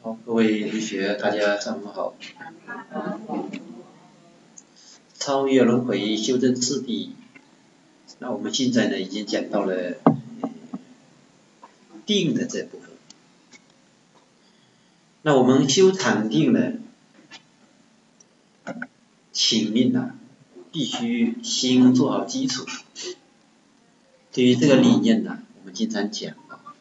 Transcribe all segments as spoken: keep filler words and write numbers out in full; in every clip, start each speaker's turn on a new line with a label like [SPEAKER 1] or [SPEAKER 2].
[SPEAKER 1] 好，各位同学，大家上午好。超越轮回，修正次第。那我们现在呢，已经讲到了、呃、定的这部分。那我们修禅定呢，请命啊，必须先做好基础。对于这个理念呢，我们经常讲啊，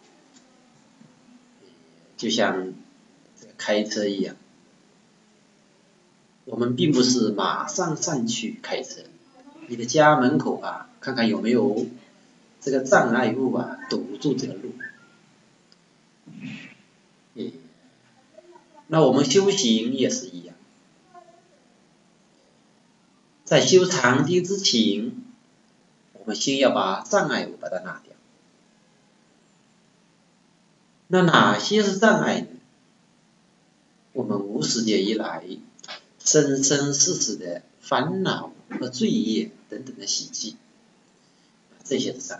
[SPEAKER 1] 就像这个开车一样，我们并不是马上上去开车，你的家门口啊，看看有没有这个障碍物啊，堵住这个路。嗯，那我们修行也是一样，在修禅定之前，我们先要把障碍物把它拿掉。那哪些是障碍呢？我们无始劫以来生生世世的烦恼和罪业等等的习气，这些是障碍。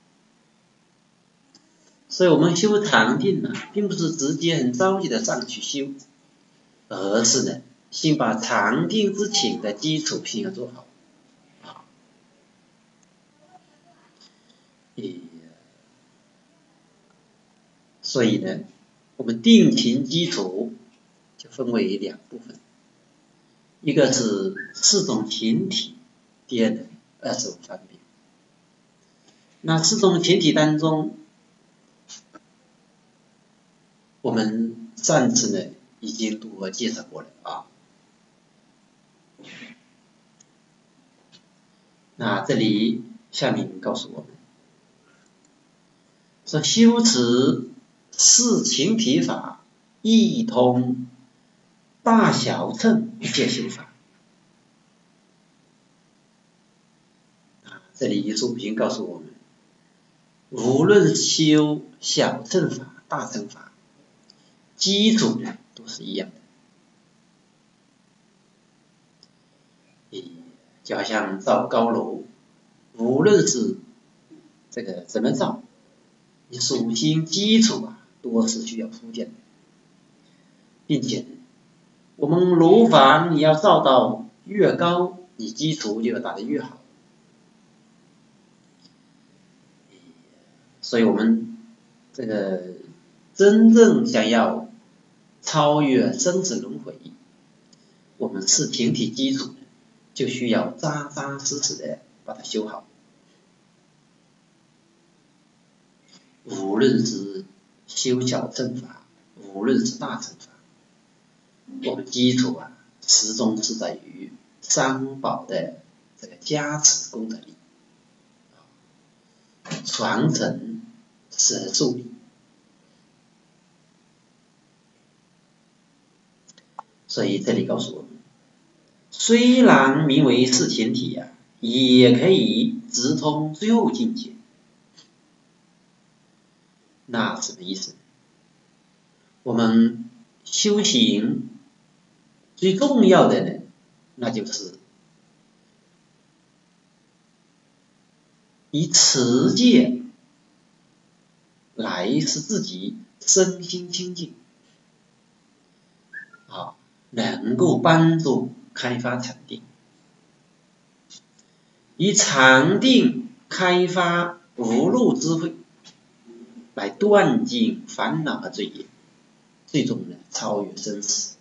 [SPEAKER 1] 所以我们修禅定呢，并不是直接很着急的上去修，而是呢，先把禅定之前的基础先要做好。啊，所以呢，我们定情基础就分为两部分，一个是四种情体，第二呢，二十五方面。那四种情体当中，我们上次呢已经多介绍过了啊。那这里下面告诉我们，说修持四情体法，一通大小乘一切修法。啊，这里首先告诉我们，无论修小乘法、大乘法，基础呢都是一样的。就好像造高楼，无论是这个怎么造，你首先基础啊都是需要铺垫的，并且我们楼房你要造到越高，你基础就要打得越好。所以我们这个真正想要超越生死轮回，我们是情体基础就需要扎扎实实的把它修好。无论是修小乘法，无论是大乘法，我们基础啊，始终是在于三宝的这个加持功德力，传承舍受力。所以这里告诉我们，虽然名为四情体啊，也可以直通最后境界。那什么意思？我们修行最重要的呢，那就是以持戒来使自己身心清净，啊，能够帮助开发禅定，以禅定开发无漏智慧，来断尽烦恼和罪业，最终呢超越生死。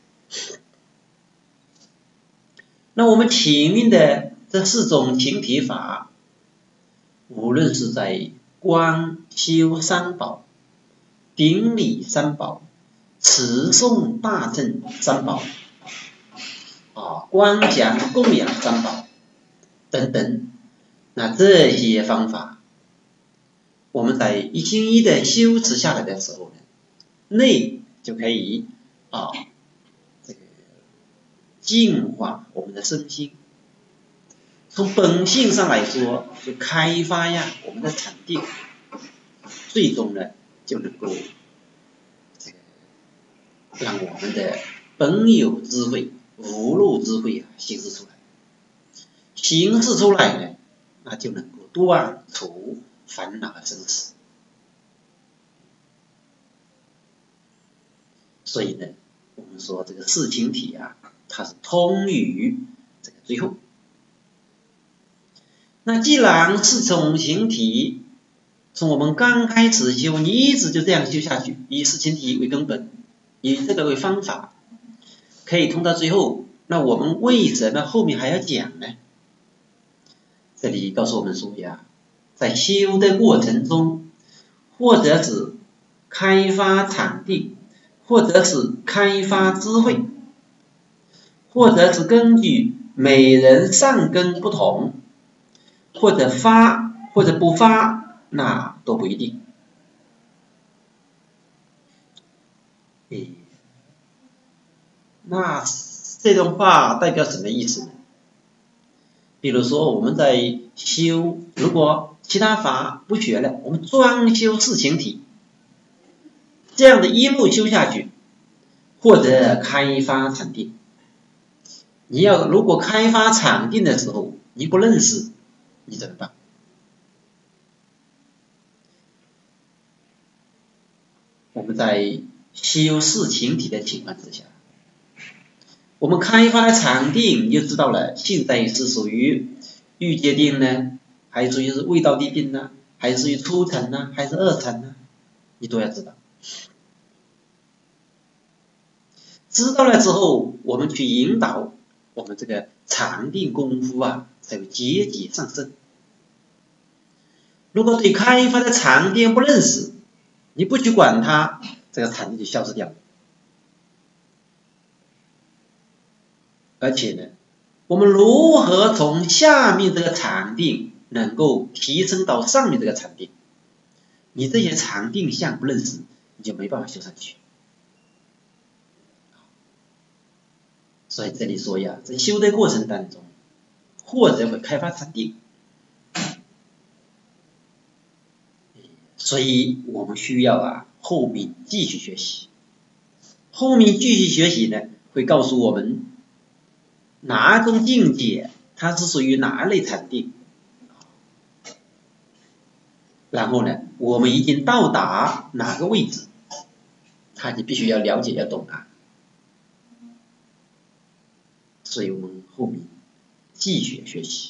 [SPEAKER 1] 那我们体命的这四种情体法，无论是在观修三宝、顶礼三宝、持诵大乘三宝、啊观讲供养三宝等等，那这些方法，我们在一心一意的修持下来的时候呢，内就可以啊这个净化我们的身心，从本性上来说，就开发呀我们的禅定，最终呢就能够这个让我们的本有智慧、无漏智慧啊显示出来，显示出来呢，那就能够断除烦恼和生死。 所以呢，我们说这个事情体啊，它是通于这个最后。那既然是总形体，从我们刚开始修，你一直就这样修下去，以事情体为根本，以这个为方法，可以通到最后，那我们为什么后面还要讲呢？这里告诉我们说呀，在修的过程中，或者是开发禅定，或者是开发智慧，或者是根据每人善根不同，或者发或者不发，那都不一定。诶，那这段话代表什么意思呢？比如说我们在修，如果其他法不学了，我们专修事情体，这样的一路修下去，或者开发禅定。你要如果开发禅定的时候，你不认识，你怎么办？我们在修事情体的情况之下，我们开发了禅定，你就知道了现在是属于欲界定呢，还是属于是味道地定呢，还是属于初禅呢，还是二禅呢？你都要知道。知道了之后，我们去引导我们这个禅定功夫啊，才有节节上升。如果对开发的禅定不认识，你不去管它，这个禅定就消失掉了。而且呢，我们如何从下面这个禅定能够提升到上面这个禅定？你这些禅定相不认识，你就没办法修上去。所以这里说呀，在修的过程当中，或者会开发禅定，所以我们需要啊后面继续学习。后面继续学习呢，会告诉我们哪种境界它是属于哪类禅定，然后呢，我们已经到达哪个位置，它你必须要了解要懂啊。所以我们后面继续学习，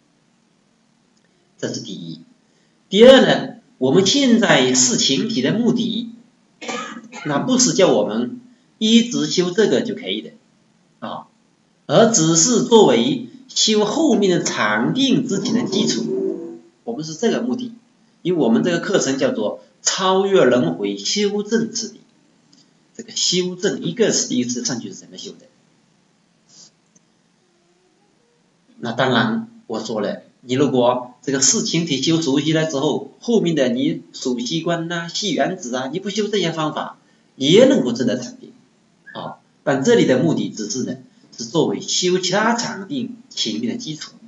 [SPEAKER 1] 这是第一。第二呢，我们现在事情体的目的，那不是叫我们一直修这个就可以的啊，而只是作为修后面的禅定之前的基础。我们是这个目的，因为我们这个课程叫做超越轮回修正次第。这个修正一个是一次上去是怎么修的？那当然我说了，你如果这个事情体修熟悉了之后，后面的你数息观呐、系原子啊，你不修这些方法也能够证得禅定啊。但这里的目的只是呢，是作为修其他禅定前面的基础。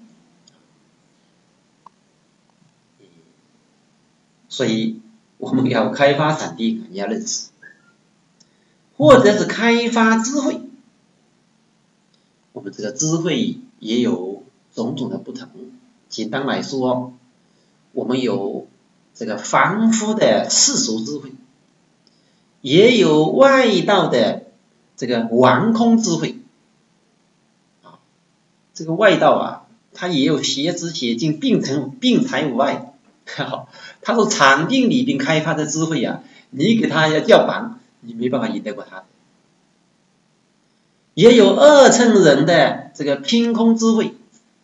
[SPEAKER 1] 所以我们要开发禅定，你要认识，或者是开发智慧。我们这个智慧也有种种的不同。简单来说，我们有这个凡夫的世俗智慧，也有外道的这个完空智慧。啊，这个外道啊，它也有邪知邪见，并成并财无碍。他说禅定里边开发的智慧啊，你给他要叫板，你没办法赢得过他的。也有二乘人的这个凭空智慧，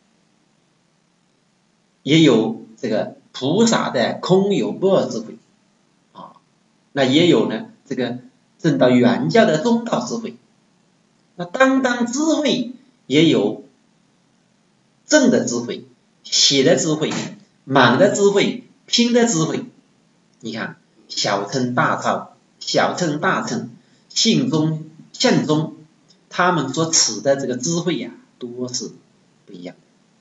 [SPEAKER 1] 也有这个菩萨的空有不二智慧啊，那也有呢这个证到原教的中道智慧。那单单智慧也有正的智慧、邪的智慧、满的智慧、拼的智慧。你看小乘大乘、小乘大乘、性中相中，他们所持的这个智慧呀、啊，多是不一样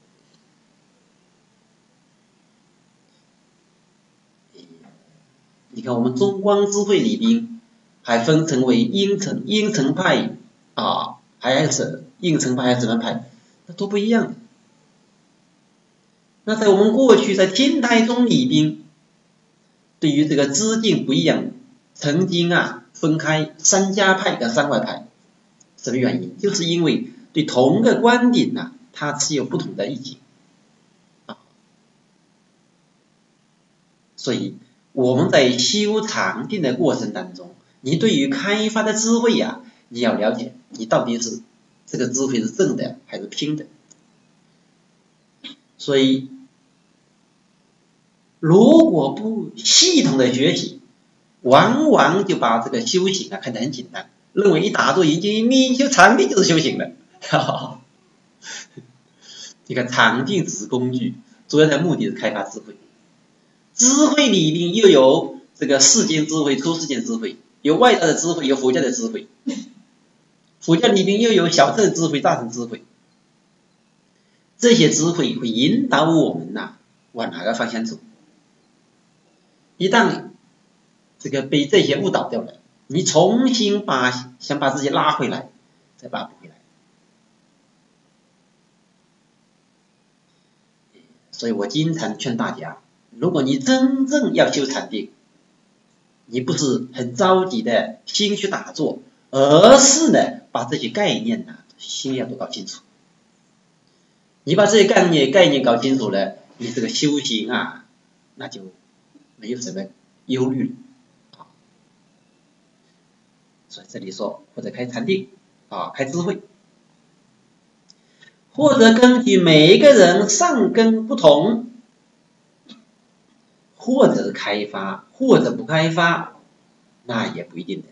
[SPEAKER 1] 的。你看我们中观智慧里边还分成为阴层、阴层派啊，还是应层派还是什么派，那都不一样的。那在我们过去在天台宗里边，对于这个知境不一样，曾经啊分开三家派跟三外派，什么原因？就是因为对同个观点呢、啊，它持有不同的意见啊。所以我们在修禅定的过程当中，你对于开发的智慧呀、啊，你要了解，你到底是这个智慧是正的还是偏的。所以如果不系统的学习，往往就把这个修行啊看得很简单，认为一打坐一静你修禅定就是修行了。你看禅定只是工具，主要的目的是开发智慧。智慧里面又有这个世间智慧、出世间智慧，有外道的智慧，有佛教的智慧。佛教里面又有小乘智慧、大乘智慧。这些智慧会引导我们呐、啊、往哪个方向走。一旦这个被这些误导掉了，你重新把想把自己拉回来，再拔不回来。所以我经常劝大家，如果你真正要修禅定，你不是很着急的心去打坐，而是呢把这些概念呢、啊、心要都搞清楚。你把这些概念概念搞清楚了，你这个修行啊，那就没有什么忧虑了啊。所以这里说，或者开禅定啊，开智慧，或者根据每一个人善根不同，或者开发，或者不开发，那也不一定的。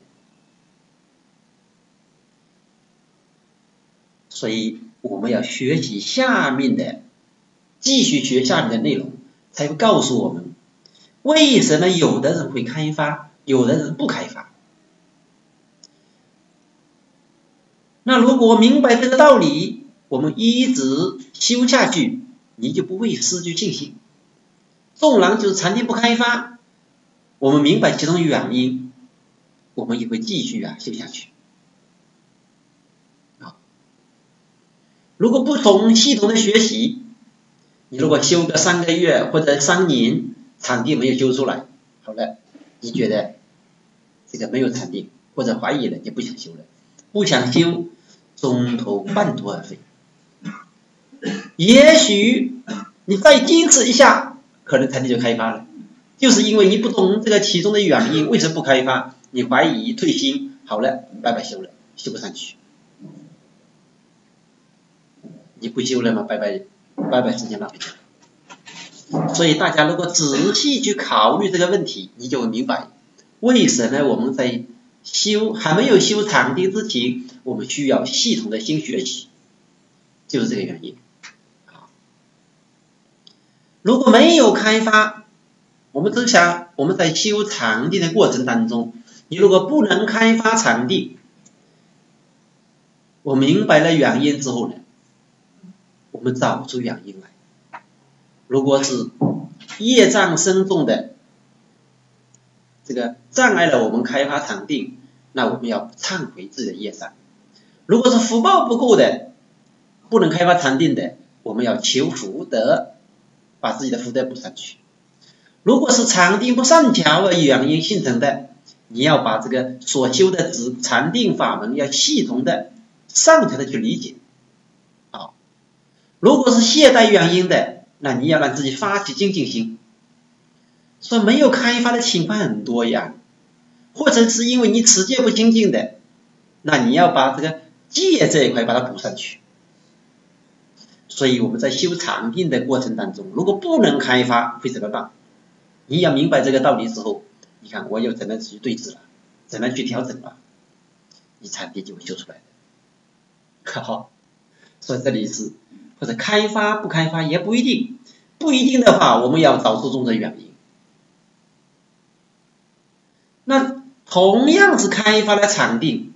[SPEAKER 1] 所以我们要学习下面的，继续学下面的内容，才会告诉我们为什么有的人会开发，有的人不开发。那如果明白这个道理，我们一直修下去，你就不会失去信心。纵然就是禅定不开发，我们明白其中原因，我们也会继续啊修下去。如果不懂系统的学习，你如果修个三个月或者三年，禅定没有修出来，好了，你觉得这个没有禅定，或者怀疑了，就不想修了，不想修，中途半途而废。也许你再坚持一下，可能禅定就开发了，就是因为你不懂这个其中的原因，为什么不开发，你怀疑退心，好了，拜拜修了，修不上去。你不修了吗？拜拜拜拜时间浪费掉。所以大家如果仔细去考虑这个问题，你就会明白为什么我们在修还没有修禅定之前，我们需要系统的先学习，就是这个原因。如果没有开发，我们只想我们在修禅定的过程当中，你如果不能开发禅定，我明白了原因之后呢，我们找出原因来。如果是业障深重的，这个障碍了我们开发禅定，那我们要忏悔自己的业障。如果是福报不够的，不能开发禅定的，我们要求福德，把自己的福德补上去。如果是禅定不善巧而原因形成的，你要把这个所修的禅定法门要系统的善巧的去理解。好，如果是懈怠原因的，那你要让自己发起精进心。说没有开发的情况很多呀，或者是因为你持戒不精进的，那你要把这个戒这一块把它补上去。所以我们在修禅定的过程当中，如果不能开发会怎么办？你要明白这个道理之后，你看我又怎么去对治了，怎么去调整了，你禅定就会修出来的。好，所以这里是或者开发不开发也不一定，不一定的话，我们要找出中的原因。那同样是开发了禅定，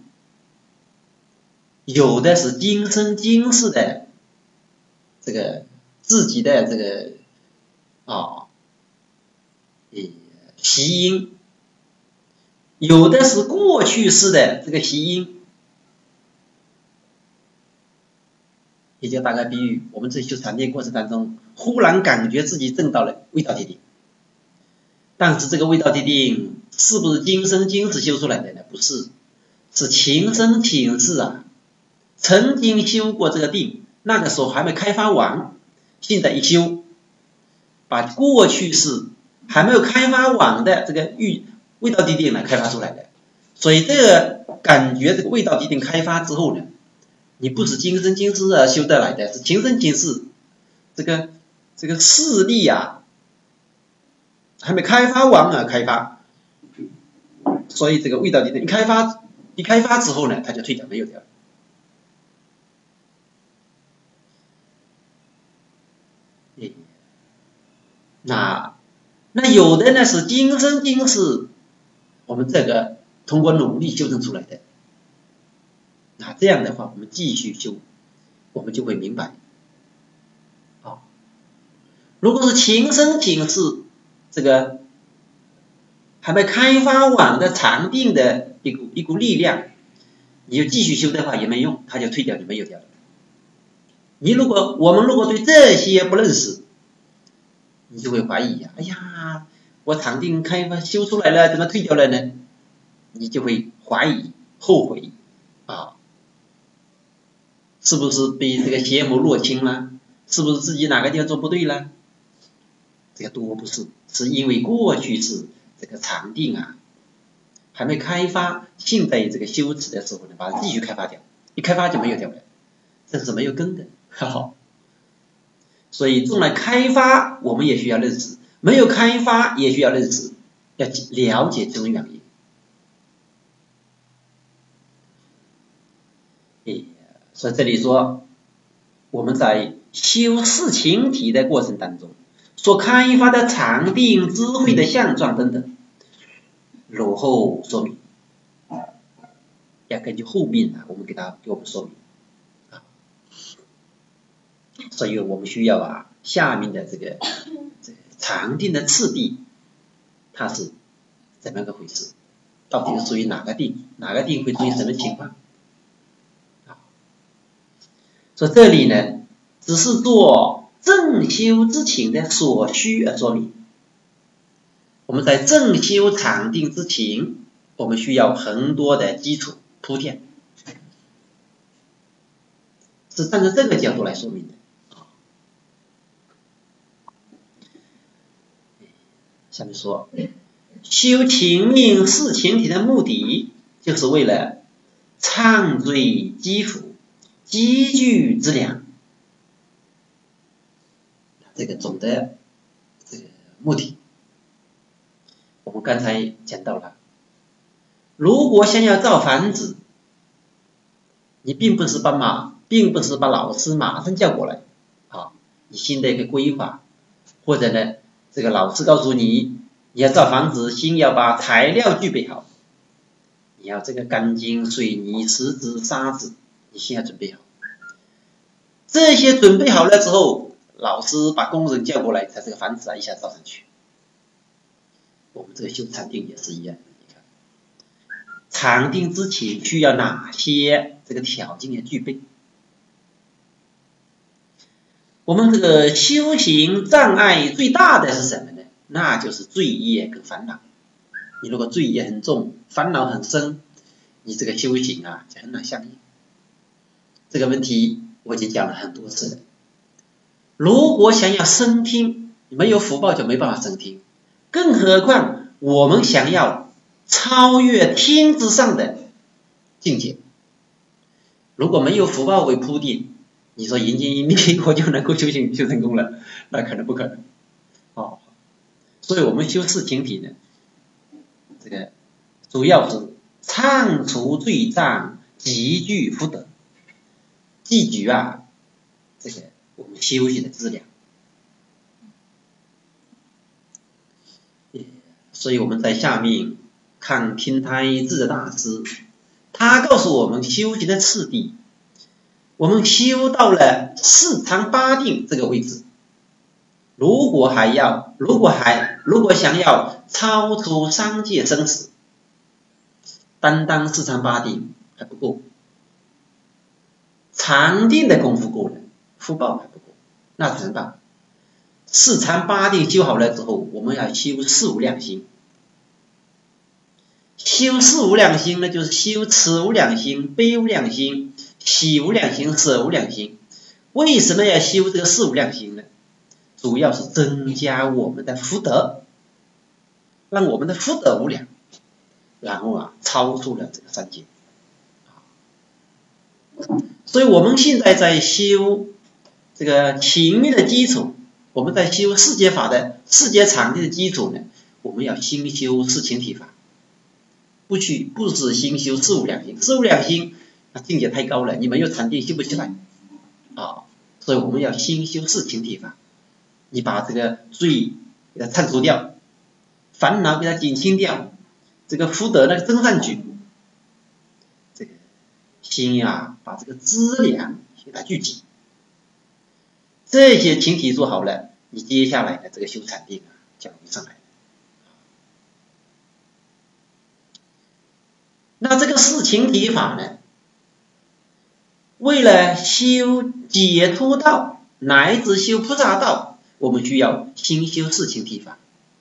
[SPEAKER 1] 有的是今生今世的这个自己的这个啊，习因，有的是过去式的这个习因，也就大概比喻我们在修禅定过程当中，忽然感觉自己证到了味道点点， 但是这个未到地定是不是今生今世修出来的呢？不是，是前生前世啊，曾经修过这个定，那个时候还没开发完，现在一修，把过去世还没有开发完的这个欲未到地定呢开发出来的。所以这个感觉这个未到地定开发之后呢，你不是今生今世啊修得来的，是前生前世这个这个势力啊还没开发完啊开发，所以这个未到地定一开发一开发之后呢，它就退掉没有掉了。那那有的呢是今生今世我们这个通过努力修正出来的，那这样的话我们继续修，我们就会明白。好，如果是前生前世这个还没开发完的禅定的一股一股力量，你就继续修的话也没用，它就退掉就没有掉了。你如果我们如果对这些不认识，你就会怀疑呀、啊，哎呀，我禅定开发修出来了，怎么退掉了呢？你就会怀疑、后悔啊，是不是被这个邪魔入侵了？是不是自己哪个地方做不对了？这个多不是，是因为过去是这个禅定啊还没开发，现在这个修持的时候呢，把它继续开发掉，一开发就没有掉了，这是没有根的。好，所以用来开发我们也需要认识，没有开发也需要认识，要了解这种原因。所以这里说我们在修四情体的过程当中所开发的禅定智慧的相状等等，如后说明，要根据后面啊我们给他给我们说明啊，所以我们需要啊下面的这个这个禅定的次第它是怎么个回事，到底是属于哪个定，哪个定会出现什么情况。所以这里呢，只是做正修之前的所需而说明。我们在正修禅定之前，我们需要很多的基础铺垫，是站在这个角度来说明的。下面说，修情命四情体的目的，就是为了畅坠基础。积聚之量，这个总的这个目的，我们刚才讲到了。如果想要造房子，你并不是把马，并不是把老师马上叫过来，好，你新的一个规划，或者呢，这个老师告诉你，你要造房子，先要把材料具备好，你要这个钢筋、水泥、石子、沙子。你先要准备好，这些准备好了之后，老师把工人叫过来，才这个房子啊一下造上去。我们这个修禅定也是一样的，你看，禅定之前需要哪些这个条件要具备？我们这个修行障碍最大的是什么呢？那就是罪业跟烦恼。你如果罪业很重，烦恼很深，你这个修行啊就很难相应。这个问题我已经讲了很多次了。如果想要升听，没有福报就没办法升听，更何况我们想要超越天之上的境界，如果没有福报为铺垫，你说迎接一命我就能够修行修成功了，那可能不可能。哦，所以我们修四情体呢，这个主要是忏除罪障，积聚福德。积聚啊，这个我们修行的质量。所以我们在下面看平台智大师，他告诉我们修行的次第。我们修到了四禅八定这个位置，如果还要，如果还，如果想要超出三界生死，单单四禅八定还不够。禅定的功夫够了，福报还不够，那怎么办？ 四禅八定修好了之后，我们要修四无量心。修四无量心呢，就是修慈无量心、悲无量心、喜无量心、舍无量心。为什么要修这个四无量心呢？主要是增加我们的福德，让我们的福德无量，然后啊超出了这个三界。所以我们现在在修这个情命的基础，我们在修世界法的世界场地的基础呢，我们要心修四情体法，不去不止心修四无量心，四无量心那境界太高了，你没有禅定修不起来啊，所以我们要心修四情体法，你把这个罪给它铲除掉，烦恼给它减轻掉，这个福德呢增上去，这个心呀把这个资粮给它聚集，这些情体做好了，你接下来的这个修禅定啊就容易上来了。那这个四情体法呢，为了修解脱道乃至修菩萨道，我们需要心修四情体法。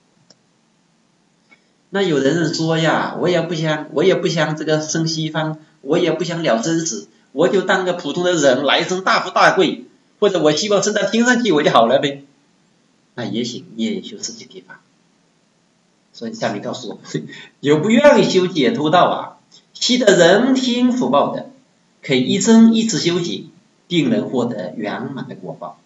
[SPEAKER 1] 那有人说呀，我也不想我也不想这个生西方，我也不想了生死，我就当个普通的人，来生大富大贵，或者我希望升到天上去我就好了呗。那也行，你也修四情体法。所以下面告诉我们，有不愿意修解脱道啊，习得人天福报的，可以一生一次修行，并能获得圆满的果报。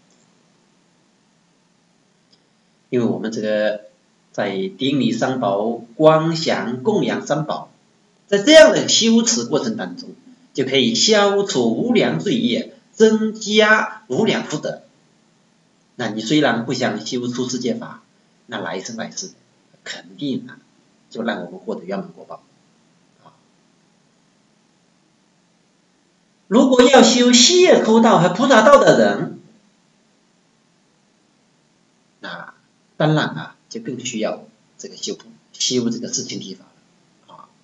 [SPEAKER 1] 因为我们这个在顶礼三宝、观想供养三宝，在这样的修持过程当中，就可以消除无量罪业，增加无量福德。那你虽然不想修出世界法，那来生来世肯定啊，就让我们获得圆满果报。如果要修解脱道和菩萨道的人，那当然啊，就更需要这个修修这个四情体法了啊。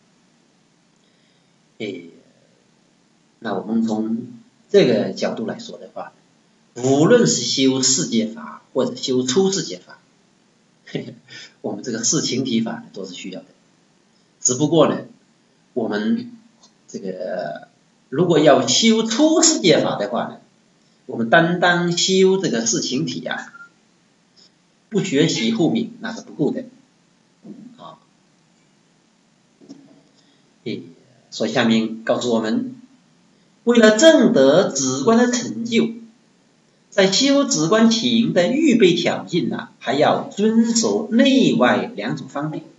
[SPEAKER 1] 诶，那我们从这个角度来说的话，无论是修世界法或者修出世界法，呵呵我们这个四情体法都是需要的。只不过呢，我们这个如果要修出世界法的话呢，我们单单修这个四情体啊，不学习后面那是不够的啊。诶，所以下面告诉我们，为了证得止观的成就，在修止观情的预备条件呢、啊，还要遵守内外两种方面。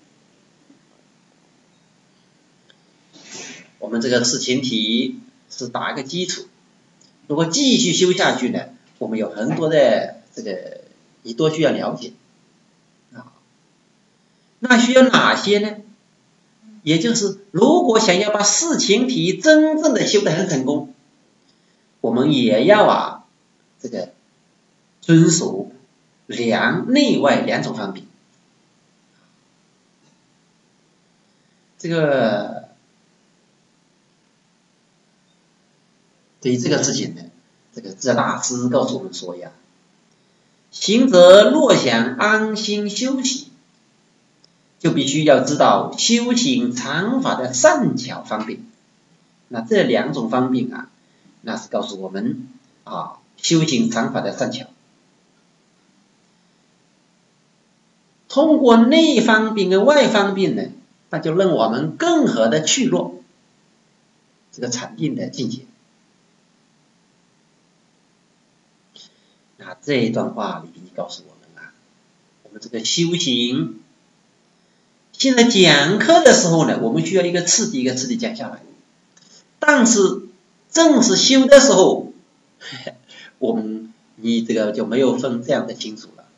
[SPEAKER 1] 我们这个四情体是打一个基础，如果继续修下去呢，我们有很多的这个你都需要了解啊。那需要哪些呢？也就是如果想要把四情体真正的修得很成功，我们也要啊这个遵守两内外两种方面。这个对于这个事情呢，这个智大师告诉我们说呀，行者若想安心修习，就必须要知道修行禅法的善巧方便。那这两种方便啊，那是告诉我们啊修行禅法的善巧。通过内方便跟外方便呢，那就让我们更好的去落这个禅定的境界。那这一段话里面告诉我们啊，我们这个修行，现在讲课的时候呢，我们需要一个次第一个次第讲下来，但是正是修的时候，呵呵我们你这个就没有分这样的清楚了。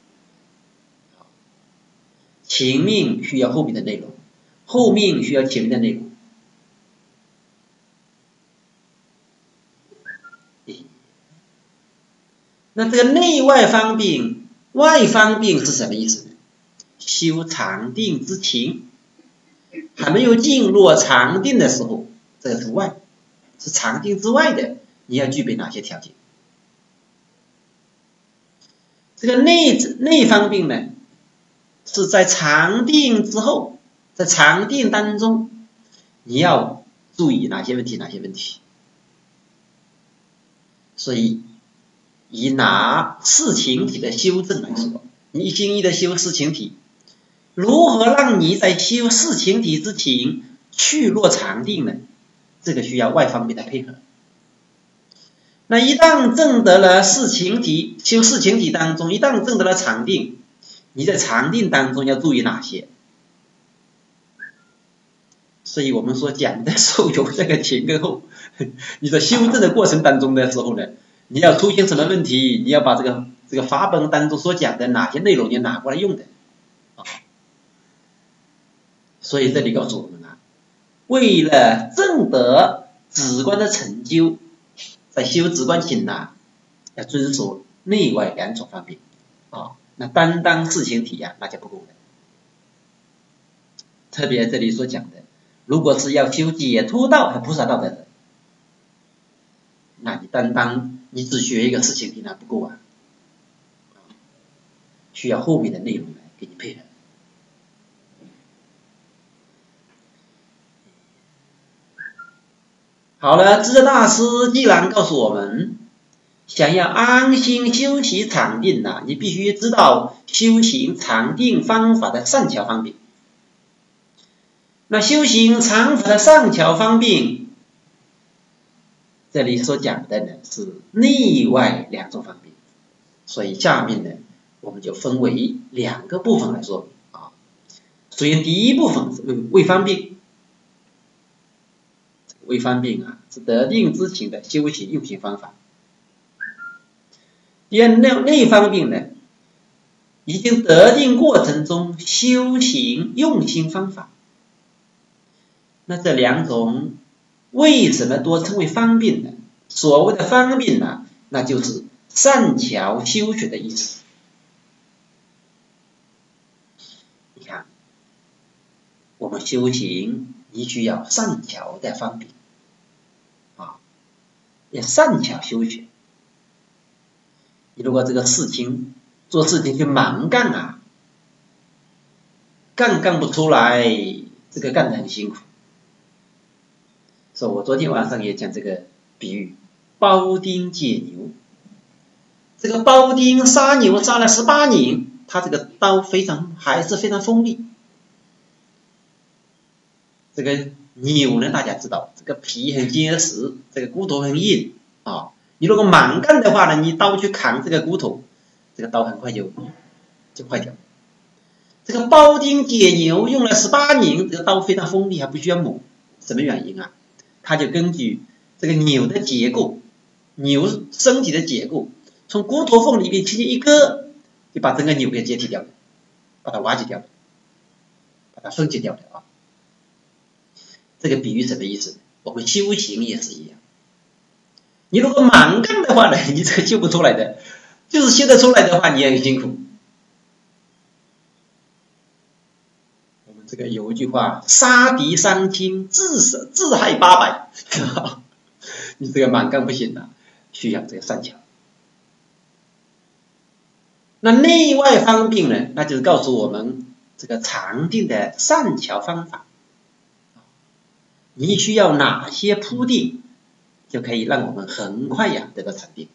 [SPEAKER 1] 前面需要后面的内容，后面需要前面的内容。那这个内外方便，外方便是什么意思呢？修禅定之前，还没有进入禅定的时候，这个是外，是禅定之外的，你要具备哪些条件？这这个内内方病呢，是在常定之后，在常定当中，你要注意哪些问题，哪些问题。所以，以拿四情体的修正来说，你一心一意的修四情体，如何让你在修四情体之前去落常定呢？这个需要外方面的配合。那一旦证得了四情体，修四情体当中，一旦证得了常定，你在常定当中要注意哪些？所以我们说讲的时候有这个前跟后，你在修正的过程当中的时候呢，你要出现什么问题，你要把这个这个法本当中所讲的哪些内容你拿过来用的。啊，所以这里告诉我们啊，为了证得止观的成就，在修止观经呐，要遵守内外两种方面啊，那单单四情体呀、啊，那就不够的。特别这里所讲的，如果是要修解脱道和菩萨道的人，那你单单你只学一个四情体那不够啊，需要后面的内容来给你配合。好了，智大师既然告诉我们，想要安心修习常定呐、啊，你必须知道修行常定方法的善巧方便。那修行常法的善巧方便，这里所讲的呢是内外两种方便，所以下面呢我们就分为两个部分来说啊。首先第一部分是为方便。为方便啊，是得定之前的修行用行方法。第二内内方便呢，已经得定过程中修行用行方法。那这两种为什么多称为方便呢？所谓的方便呢，那就是善巧修学的意思。你看，我们修行你需要善巧的方便。要善巧修学，你如果这个事情做事情就蛮干啊，干干不出来，这个干得很辛苦。所以我昨天晚上也讲这个比喻，庖丁解牛。这个庖丁杀牛杀了十八年，他这个刀非常还是非常锋利。这个牛呢，大家知道，这个皮很结实，这个骨头很硬啊。你如果蛮干的话呢，你刀去砍这个骨头，这个刀很快就就坏掉。这个庖丁解牛用了十八年，这个刀非常锋利，还不需要磨。什么原因啊？他就根据这个牛的结构，牛身体的结构，从骨头缝里面轻轻一割，就把整个牛给解体掉了，把它瓦解掉了，把它分解掉了啊。这个比喻什么意思？我们修行也是一样，你如果蛮干的话呢，你这个修不出来的，就是修得出来的话，你也很辛苦。我们这个有一句话，杀敌三千，自死自害八百，你这个蛮干不行啊，需要这个善巧。那内外方便呢，那就是告诉我们这个常定的善巧方法。你需要哪些铺垫，就可以让我们很快呀得到常定。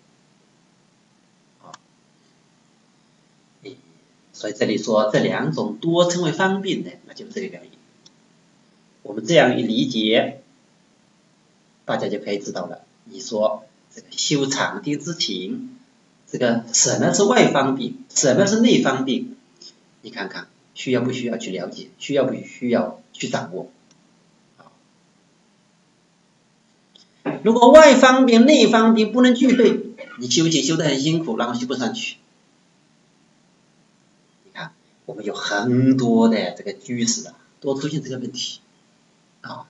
[SPEAKER 1] 所以这里说这两种多称为方便的，那就是这个原因。我们这样一理解，大家就可以知道了。你说这个修常定之前，这个什么是外方便，什么是内方便，你看看需要不需要去了解，需要不需要去掌握。如果外方便内方便不能具备，你修行修得很辛苦，然后修不上去。你看我们有很多的这个居士啊，都出现这个问题啊，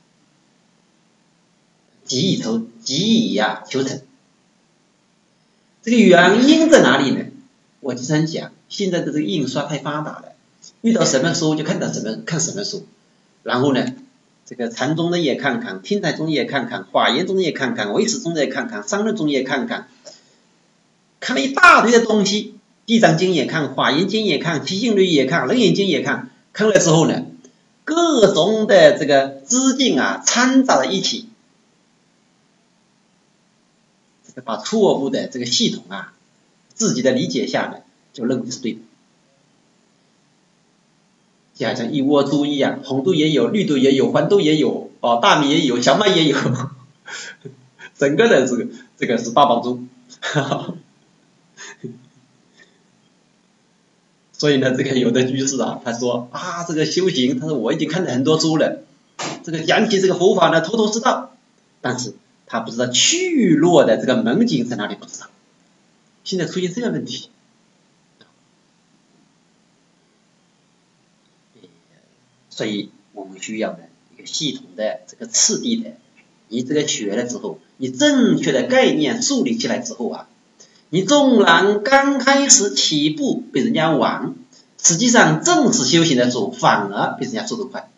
[SPEAKER 1] 急以求急以呀求成。这个原因在哪里呢？我经常讲，现在的这个印刷太发达了，遇到什么书就看到什么看什么书，然后呢这个禅宗的也看看，天台宗也看看，华严宗也看看，唯识宗也看看，商论宗也看看，看了一大堆的东西， 地藏经也看，华严经也看，起信律也看，楞严经也看，看了之后呢，各种的这个知境啊掺杂在一起，这个把错误的这个系统啊，自己的理解下呢，就认为是对的。就好像一窝猪一样，红豆也有，绿豆也有，黄豆也有，哦，大米也有，小麦也有，整个的这个这个是八宝猪。所以呢，这个有的居士啊，他说啊，这个修行，他说我已经看了很多书了，这个讲起这个佛法呢，头头是道，但是他不知道去落的这个门径在哪里，不知道。现在出现这个问题，所以我们需要呢一个系统的这个次第的，你这个学了之后，你正确的概念树立起来之后啊。你纵然刚开始起步比人家晚，实际上正式修行的时候反而比人家速度快。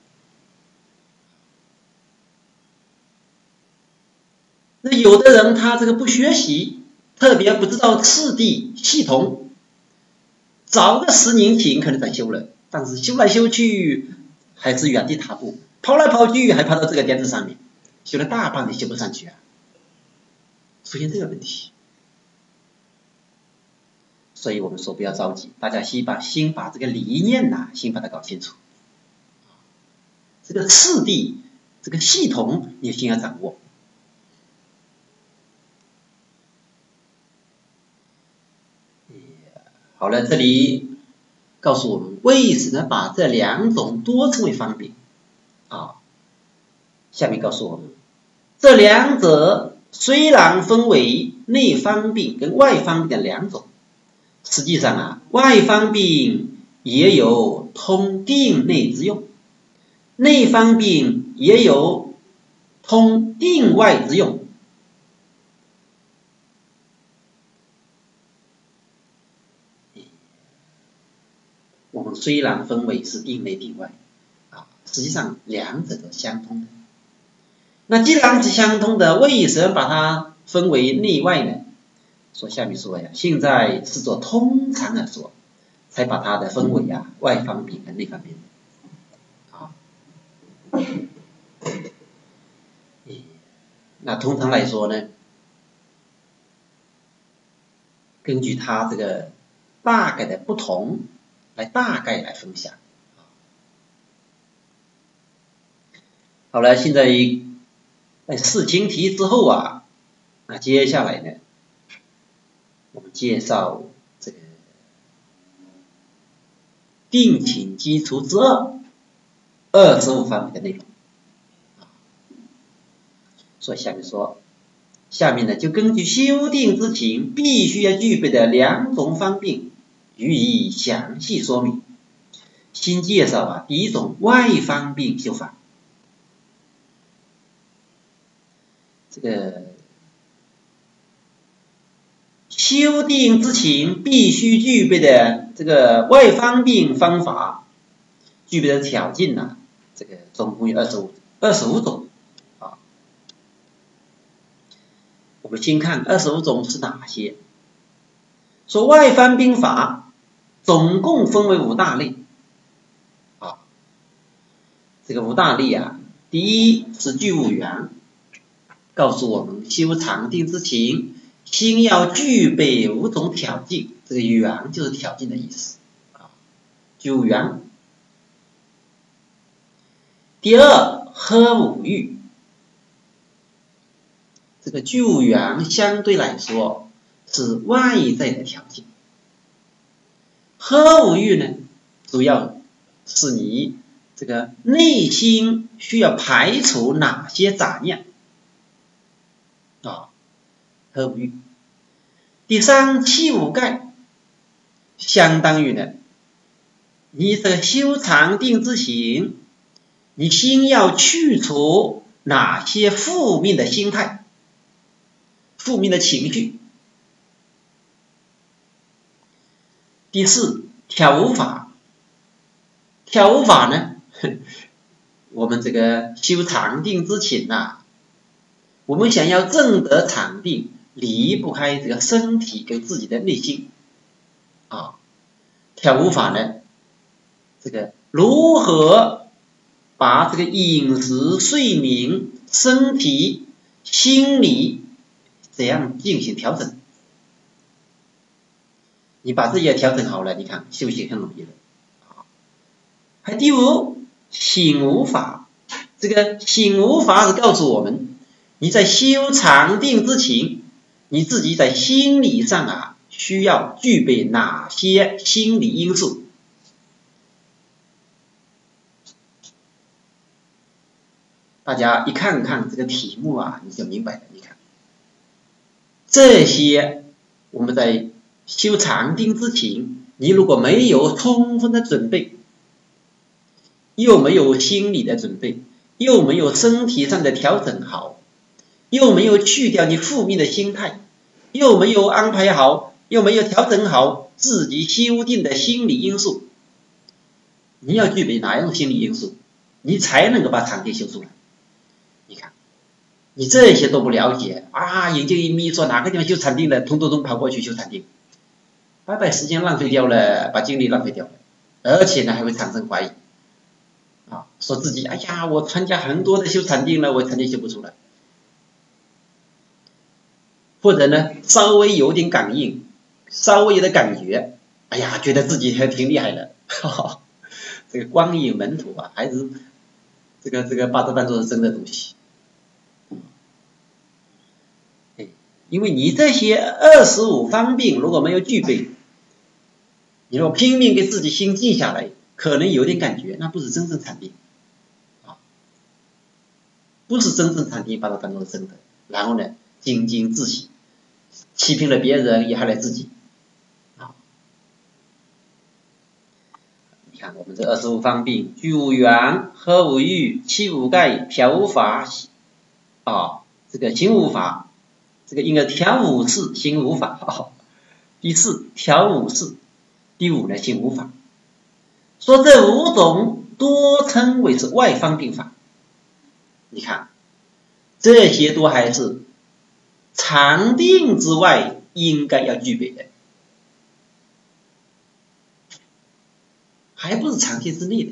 [SPEAKER 1] 那有的人他这个不学习，特别不知道次第系统，早个十年前可能在修了，但是修来修去还是原地踏步，跑来跑去还跑到这个点子上面，修了大半年修不上去啊，出现这个问题。所以我们说不要着急，大家先把先把这个理念呐、啊，先把它搞清楚。这个次第，这个系统你先要掌握。好了，这里告诉我们为什么把这两种多称为方便啊？下面告诉我们，这两者虽然分为内方便跟外方便的两种。实际上啊，外方便也有通定内之用，内方便也有通定外之用。我们虽然分为是定内定外啊，实际上两者都相通的。那既然是相通的，为什么把它分为内外呢？说下面说呀，现在是做通常来说，才把它的分为啊外方便跟内方便。啊，那通常来说呢，根据它这个大概的不同来大概来分享。好了，现在在试听题之后啊，那接下来呢，我们介绍这个定情基础之二，二十五方面的内容。所以下面说，下面呢就根据修定之情必须要具备的两种方便，予以详细说明。先介绍啊第一种外方便修法。这个修定之情必须具备的这个外方便方法，具备的条件呢、啊，这个总共有二十五二十五种啊。我们先看二十五种是哪些。说外方便法总共分为五大类啊。这个五大类啊，第一是具五缘，告诉我们修禅定之情，先要具备五种条件，这个缘就是条件的意思啊，具五缘。第二呵五欲，这个具五缘相对来说是外在的条件，呵五欲呢，主要是你这个内心需要排除哪些杂念啊，呵五欲。第三气五盖，相当于呢，你这个修禅定之行，你先要去除哪些负面的心态、负面的情绪。第四调无法，调无法呢，我们这个修禅定之前啊，我们想要证得禅定，离不开这个身体跟自己的内心啊。调五法呢，这个如何把这个饮食、睡眠、身体、心理怎样进行调整？你把这些调整好了，你看修行很容易了。还第五，醒悟法。这个醒悟法是告诉我们，你在修禅定之前，你自己在心理上啊需要具备哪些心理因素？大家一看看这个题目啊，你就明白了。你看，这些我们在修禅定之前，你如果没有充分的准备，又没有心理的准备，又没有身体上的调整好，又没有去掉你负面的心态，又没有安排好，又没有调整好自己修定的心理因素，你要具备哪样心理因素，你才能够把禅定修出来？你看，你这些都不了解啊，眼睛一眯说哪个地方修禅定的，通通通跑过去修禅定，白白时间浪费掉了，把精力浪费掉了，而且呢还会产生怀疑啊，说自己哎呀，我参加很多的修禅定了，我禅定修不出来。或者呢稍微有点感应，稍微有点感觉，哎呀，觉得自己还挺厉害的，哈哈，这个光影门徒啊，还是这个这个八德当中是真的东西。因为你这些二十五方面如果没有具备，你如果拼命给自己心静下来，可能有点感觉，那不是真正禅定啊，不是真正禅定八德当中的真的。然后呢，沾沾自喜，欺骗了别人也害了自己啊！你看我们这二十五方面：居无缘、喝无欲、气无盖、嫖无法啊，这个行无法。这个应该调五事行无法，哦、第四调五事，第五呢行无法。说这五种多称为是外方便法。你看，这些都还是禅定之外应该要具备的，还不是禅定之内的。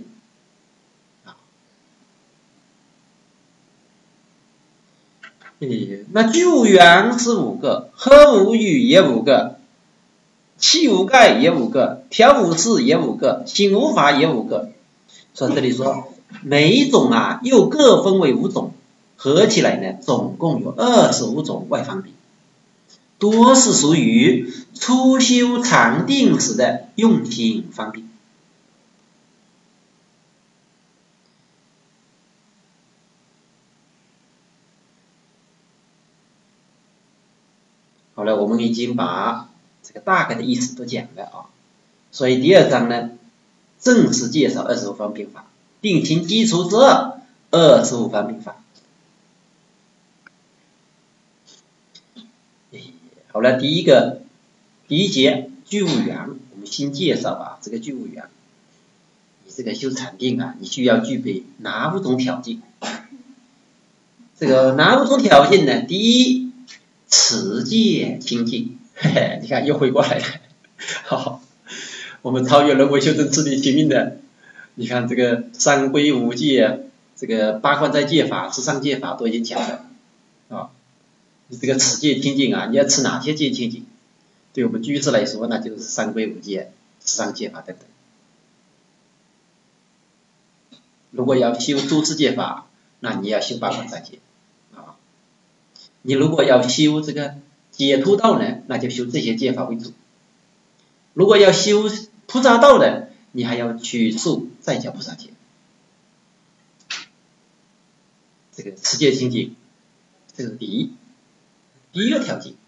[SPEAKER 1] 那居无缘是五个，喝无欲也五个，气无盖也五个，调无事也五个，行无法也五个。所以这里说每一种啊又各分为五种，合起来呢总共有二十五种外方便，多是属于初修禅定时的用心方便。好了，我们已经把这个大概的意思都讲了啊，所以第二章呢，正式介绍二十五方便法，定情基础之二，二十五方便法。好了，第一个第一节居无缘，我们先介绍啊，这个居无缘，你这个修禅定啊，你需要具备哪五种条件？这个哪五种条件呢？第一，持戒清净，嘿嘿，你看又回过来了，好，我们超越人为修正次第前面的，你看这个三规五戒，这个八关斋戒法、十善戒法都已经讲了啊。你这个持戒清净啊，你要持哪些戒清净？对我们居士来说，那就是三规五戒、十善戒法等等。如果要修诸持戒法，那你要修八关斋戒啊。你如果要修这个解脱道呢，那就修这些戒法为主。如果要修菩萨道的，你还要去受在家菩萨戒。这个持戒清净，这是第一第一个条件。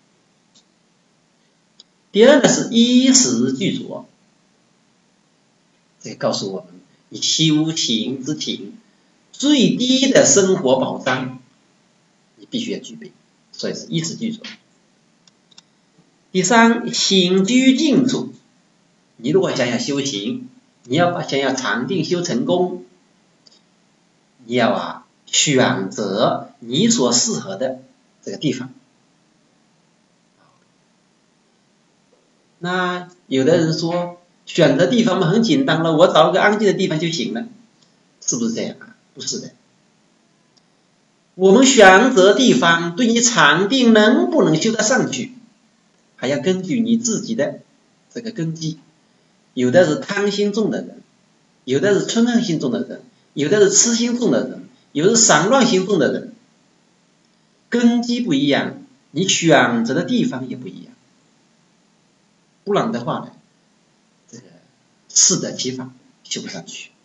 [SPEAKER 1] 第二呢是衣食具足，这个告诉我们，你修行之前最低的生活保障，你必须要具备，所以是衣食具足。第三，行居静处，你如果想要修行，你要把想要禅定修成功，你要啊选择你所适合的这个地方。 那有的人说选择地方嘛很简单了，我找个安静的地方就行了，是不是这样啊？不是的。我们选择地方对你禅定能不能修得上去，还要根据你自己的这个根基。有的是贪心重的人，有的是嗔恨心重的人，有的是痴心重的人，有的是散乱心重的人，根基不一样，你选择的地方也不一样。不然的话呢，这个适得其反，修不上去。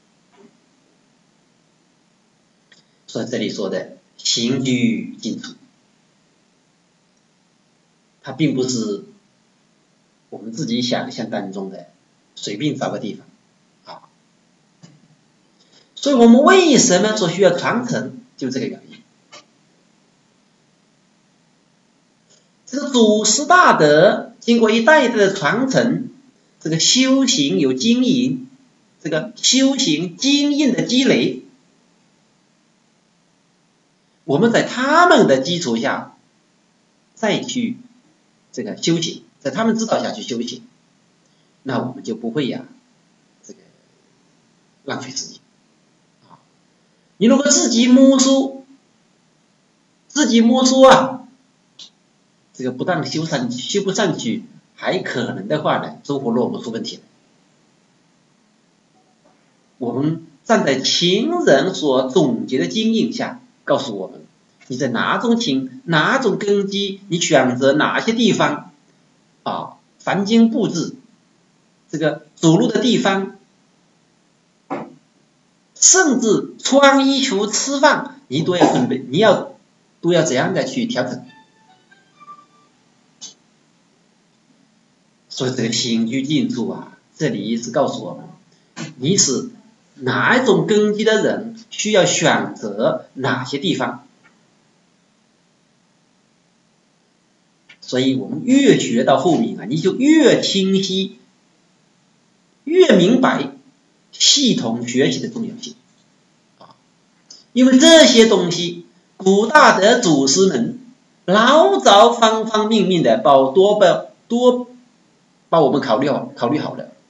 [SPEAKER 1] 所以这里说的行居静处，它并不是我们自己想象当中的随便找个地方啊。所以我们为什么说需要传承，就这个原因。这个祖师大德经过一代代的传承，这个修行有经营，这个修行经验的积累，我们在他们的基础下再去这个修行，在他们指导下去修行，那我们就不会呀、啊、这个浪费时间啊。你如果自己摸索，自己摸索啊，这个不但修上修不上去，还可能的话呢，收获落不出问题来。我们站在前人所总结的经验下，告诉我们，你在哪种情、哪种根基，你选择哪些地方啊，房间布置，这个走路的地方，甚至穿衣服、吃饭，你都要准备，你要都要怎样的去调整。所以这个行居静处啊，这里是告诉我们，你是哪一种根基的人，需要选择哪些地方。所以我们越学到后面啊，你就越清晰，越明白系统学习的重要性啊！因为这些东西，古大德祖师们老早方方面面的把多把多把我们考虑好考虑好了。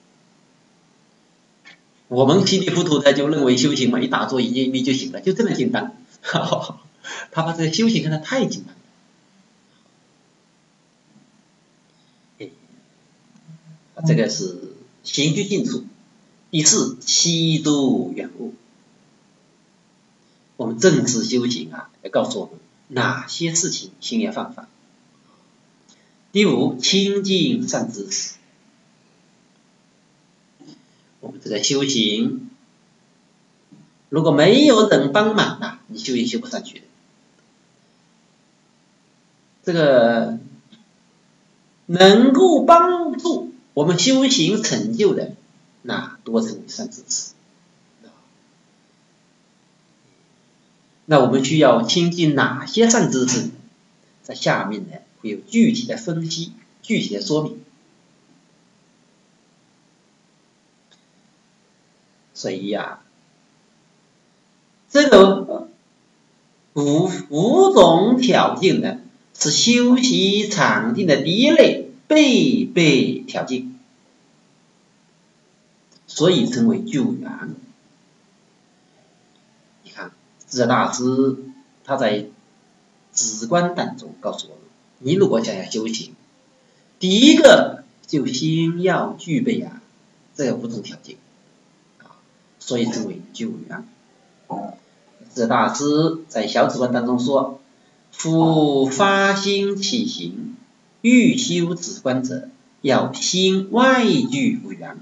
[SPEAKER 1] 我们稀里糊涂的就认为修行嘛，一打坐一念力就行了，就这么简单。他把这个修行看得太简单了。这个是行居静处。第四，七度远悟。我们正式修行啊，要告诉我们哪些事情先要放下。第五，清净善知识。我们这个修行，如果没有人帮忙啊，你修也修不上去的。这个能够帮助我们修行成就的，那多称为善知识。那我们需要亲近哪些善知识呢？在下面呢会有具体的分析，具体的说明。所以呀、啊，这个五五种条件呢，是修习禅定的第一类必备条件，所以称为九缘。你看，智者大师他在止观当中告诉我们，你如果想要修行，第一个就先要具备啊这五种条件。所以称为九缘。智者大师在小止观当中说：“夫发心起行，欲修止观者，要心外具五缘。”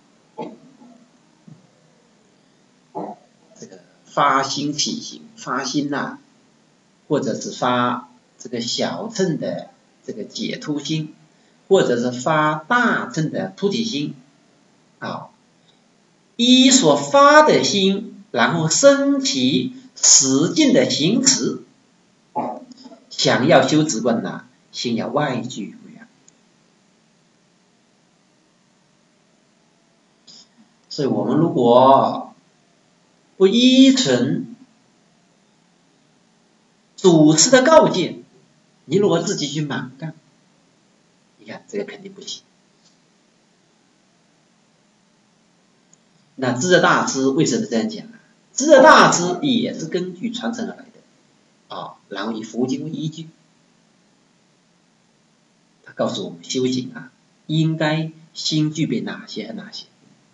[SPEAKER 1] 这个发心起行，发心呐、啊，或者是发这个小乘的这个解脱心，或者是发大乘的菩提心啊。依所发的心，然后升起实践的行持。想要修止观呢，先要外具无缘。所以我们如果不依循祖师的告诫，你如果自己去蛮干，你看这个肯定不行那智者大师为什么这样讲啊？智者大师也是根据传承而来的啊，然后以佛经为依据，他告诉我们修行啊，应该先具备哪些和哪些。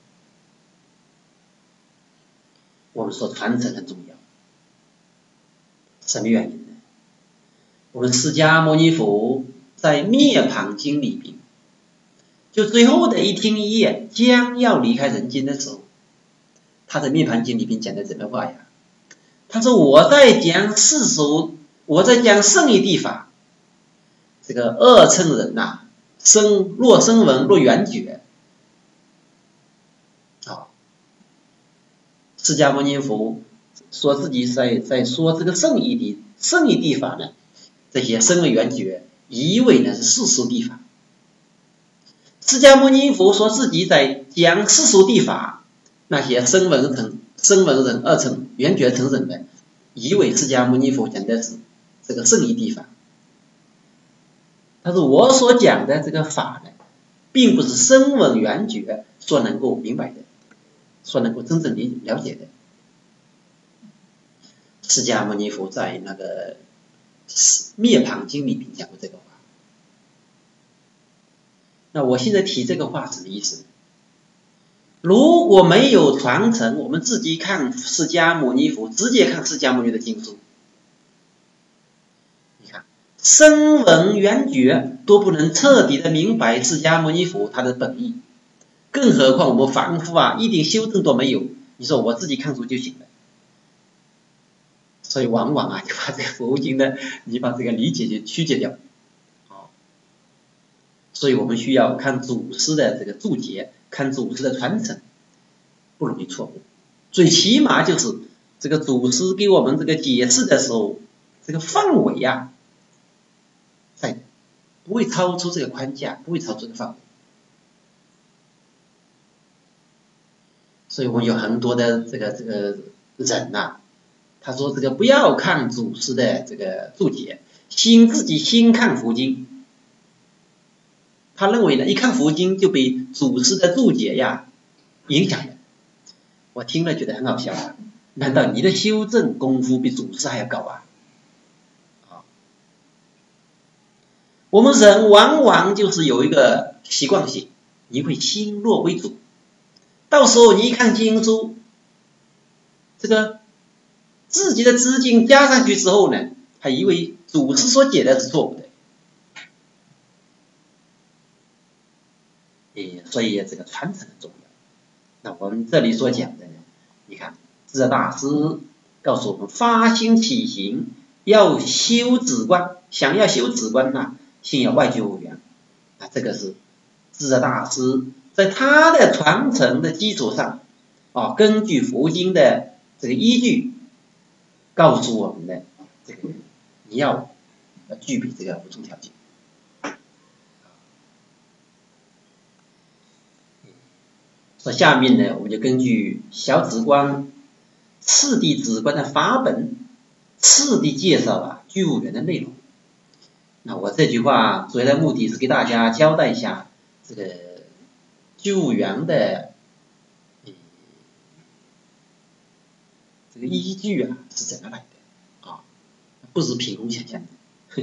[SPEAKER 1] 我们说传承很重要，什么原因呢？我们释迦牟尼佛在涅槃经里边，就最后的一天一夜将要离开人间的时候，他在涅槃经里边讲的什么话呀？他说我在讲世俗，我在讲圣义地法，这个二乘人呐、啊，生若声闻若缘觉，啊，释迦牟尼佛说自己在在说这个圣义地圣义地法呢，这些声闻缘觉，以为呢是世俗地法。释迦牟尼佛说自己在讲世俗地法，那些声闻乘声闻人二乘缘觉乘人的，以为释迦牟尼佛讲的是这个圣义地法。他说我所讲的这个法呢，并不是声闻缘觉所能够明白的，所能够真正理了解的。释迦牟尼佛在那个涅槃经里边讲过这个话。那我现在提这个话什么意思？如果没有传承，我们自己看释迦牟尼佛，直接看释迦牟尼的经书，你看声闻缘觉都不能彻底的明白释迦牟尼佛他的本意，更何况我们凡夫啊，一点修正都没有，你说我自己看书就行了。所以往往啊，就把这个佛经的，你把这个理解就曲解掉。好，所以我们需要看祖师的这个注解，看祖师的传承，不容易错误。最起码就是这个祖师给我们这个解释的时候，这个范围啊，在不会超出这个框架，不会超出这个范围。所以我们有很多的这个这个人呐、啊。他说这个不要看祖师的这个注解，先自己先看佛经。他认为呢，一看佛经就被祖师的注解呀影响了。我听了觉得很好笑啊，难道你的修正功夫比祖师还要高啊？啊，我们人往往就是有一个习惯性，你会先入为主，到时候你一看经书，这个自己的知见加上去之后呢，还以为祖师所解的是错误的。诶，所以这个传承很重要。那我们这里所讲的呢，你看智者大师告诉我们，发心起行要修止观，想要修止观呐、啊，先要外具无缘。那这个是智者大师在他的传承的基础上啊，根据佛经的这个依据，告诉我们的这个你要具备这个五种条件。所以下面呢，我们就根据小止观、次第止观的法本，次第介绍啊具无缘的内容。那我这句话主要的目的是给大家交代一下这个具无缘的这个依据啊是怎么来的啊，不是凭空想象的。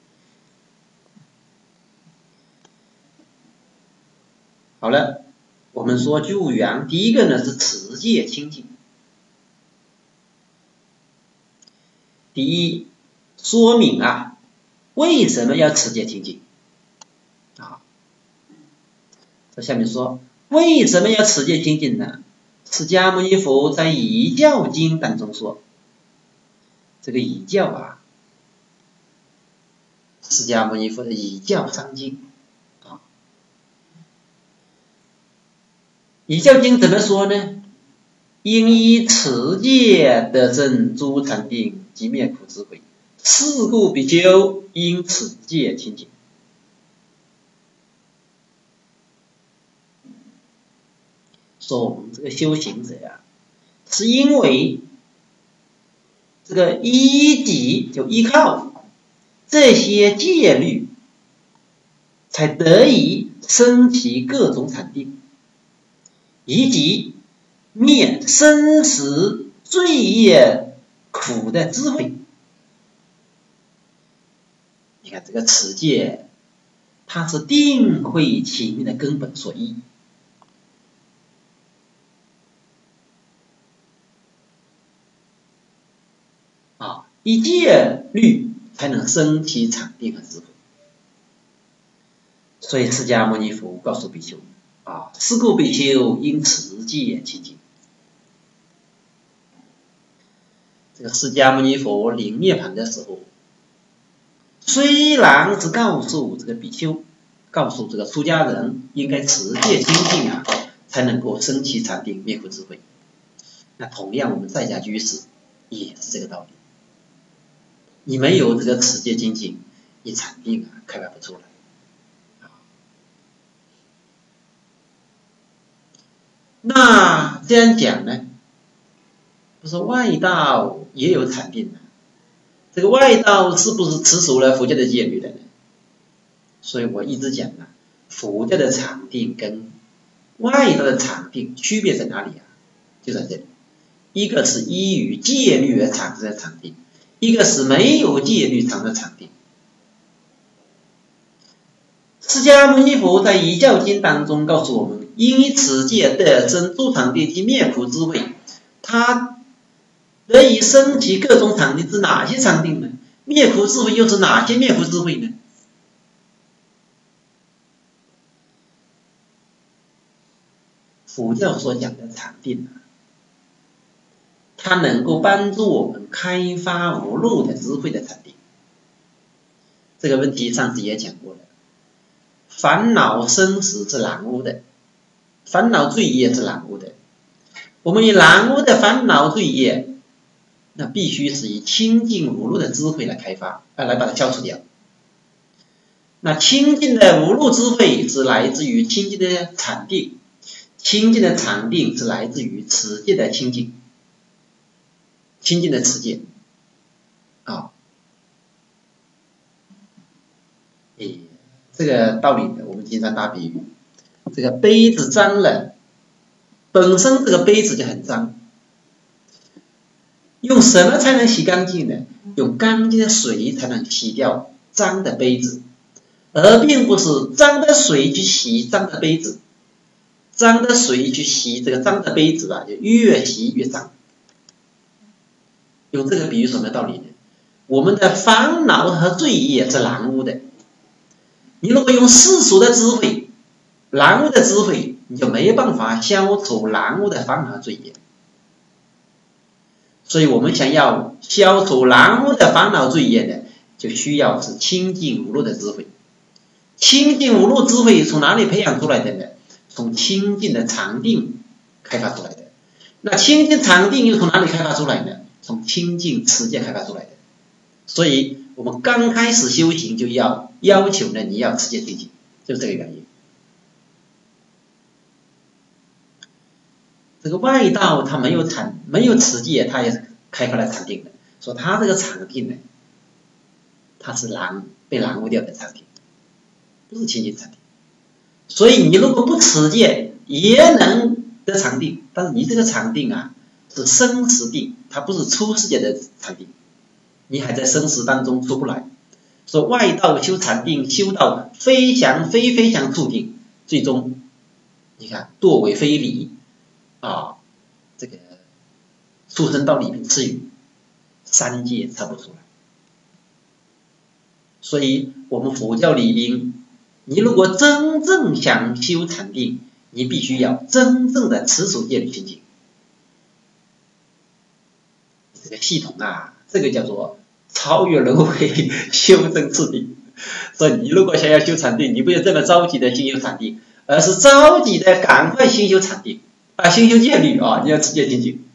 [SPEAKER 1] 好了，我们说具无缘，第一个呢是持戒清净。第一，说明啊为什么要持戒清净啊？这下面说为什么要持戒清净呢？释迦牟尼佛在《遗教经》当中说，这个遗教啊，释迦牟尼佛的遗教三经啊，遗教经怎么说呢？应依持戒得生诸禅定及灭苦智慧，是故比丘应持戒清净。说我们这个修行者呀、啊，是因为这个依己就依靠这些戒律，才得以升起各种禅定，以及灭生死罪业苦的智慧。你看这个持戒，它是定慧起命的根本所依。啊，以戒律才能升起禅定和智慧。所以释迦牟尼佛告诉比丘啊，是故比丘应持戒清净。这个释迦牟尼佛临涅槃的时候，虽然是告诉这个比丘，告诉这个出家人应该持戒清净啊，才能够升起禅定灭苦智慧。那同样我们在家居士也是这个道理。你没有这个持戒精进，你禅定啊开发不出来。那这样讲呢，不是外道也有禅定呢？这个外道是不是持守了佛教的戒律的呢？所以我一直讲啊，佛教的禅定跟外道的禅定区别在哪里啊？就在这里，一个是依于戒律而产生的禅定，一个是没有戒律产生的禅定。释迦牟尼佛在《遗教经》当中告诉我们，因以此戒得生诸禅定及灭苦智慧。他得以升起各种禅定，是哪些禅定呢？灭苦智慧又是哪些灭苦智慧呢？佛教所讲的禅定啊，它能够帮助我们开发无漏的智慧的禅定。这个问题上次也讲过了，烦恼生死是染污的，烦恼罪业是染污的。我们以染污的烦恼罪业，那必须是以清净无漏的智慧来开发，来把它消除掉。那清净的无漏智慧是来自于清净的禅定，清净的禅定是来自于持戒的清净，清净的持戒啊。诶，这个道理我们经常打比喻，这个杯子脏了，本身这个杯子就很脏，用什么才能洗干净呢？用干净的水才能洗掉脏的杯子，而并不是脏的水去洗脏的杯子，脏的水去洗这个脏的杯子啊，就越洗越脏。用这个比喻什么道理呢？我们的烦恼和罪业是染污的，你如果用世俗的智慧，染污的智慧，你就没办法消除染污的烦恼和罪业。所以我们想要消除染污的烦恼罪业呢，就需要是清净无漏的智慧。清净无漏智慧从哪里培养出来的呢？从清净的禅定开发出来的。那清净禅定又从哪里开发出来呢？从清净持戒开发出来的。所以我们刚开始修行就要要求呢，你要持戒清净，就是这个原因。这个外道他没有禅，没有持戒，他也开发了禅定的，说他这个禅定呢，他是染被染污掉的禅定，不是清净禅定。所以你如果不持戒，也能得禅定，但是你这个禅定啊，是生死定，它不是出世界的禅定，你还在生死当中出不来。说外道修禅定，修到非想非非想处定，最终你看堕为非礼啊，这个畜生道里面吃鱼，三界测不出来。所以我们佛教里边，你如果真正想修禅定，你必须要真正的持守戒律清净。这个系统啊，这个叫做超越轮回，修正次第。所以你如果想要修禅定，你不要这么着急的心修禅定，而是着急的赶快心修禅定啊，心修戒律啊，你要持戒清净。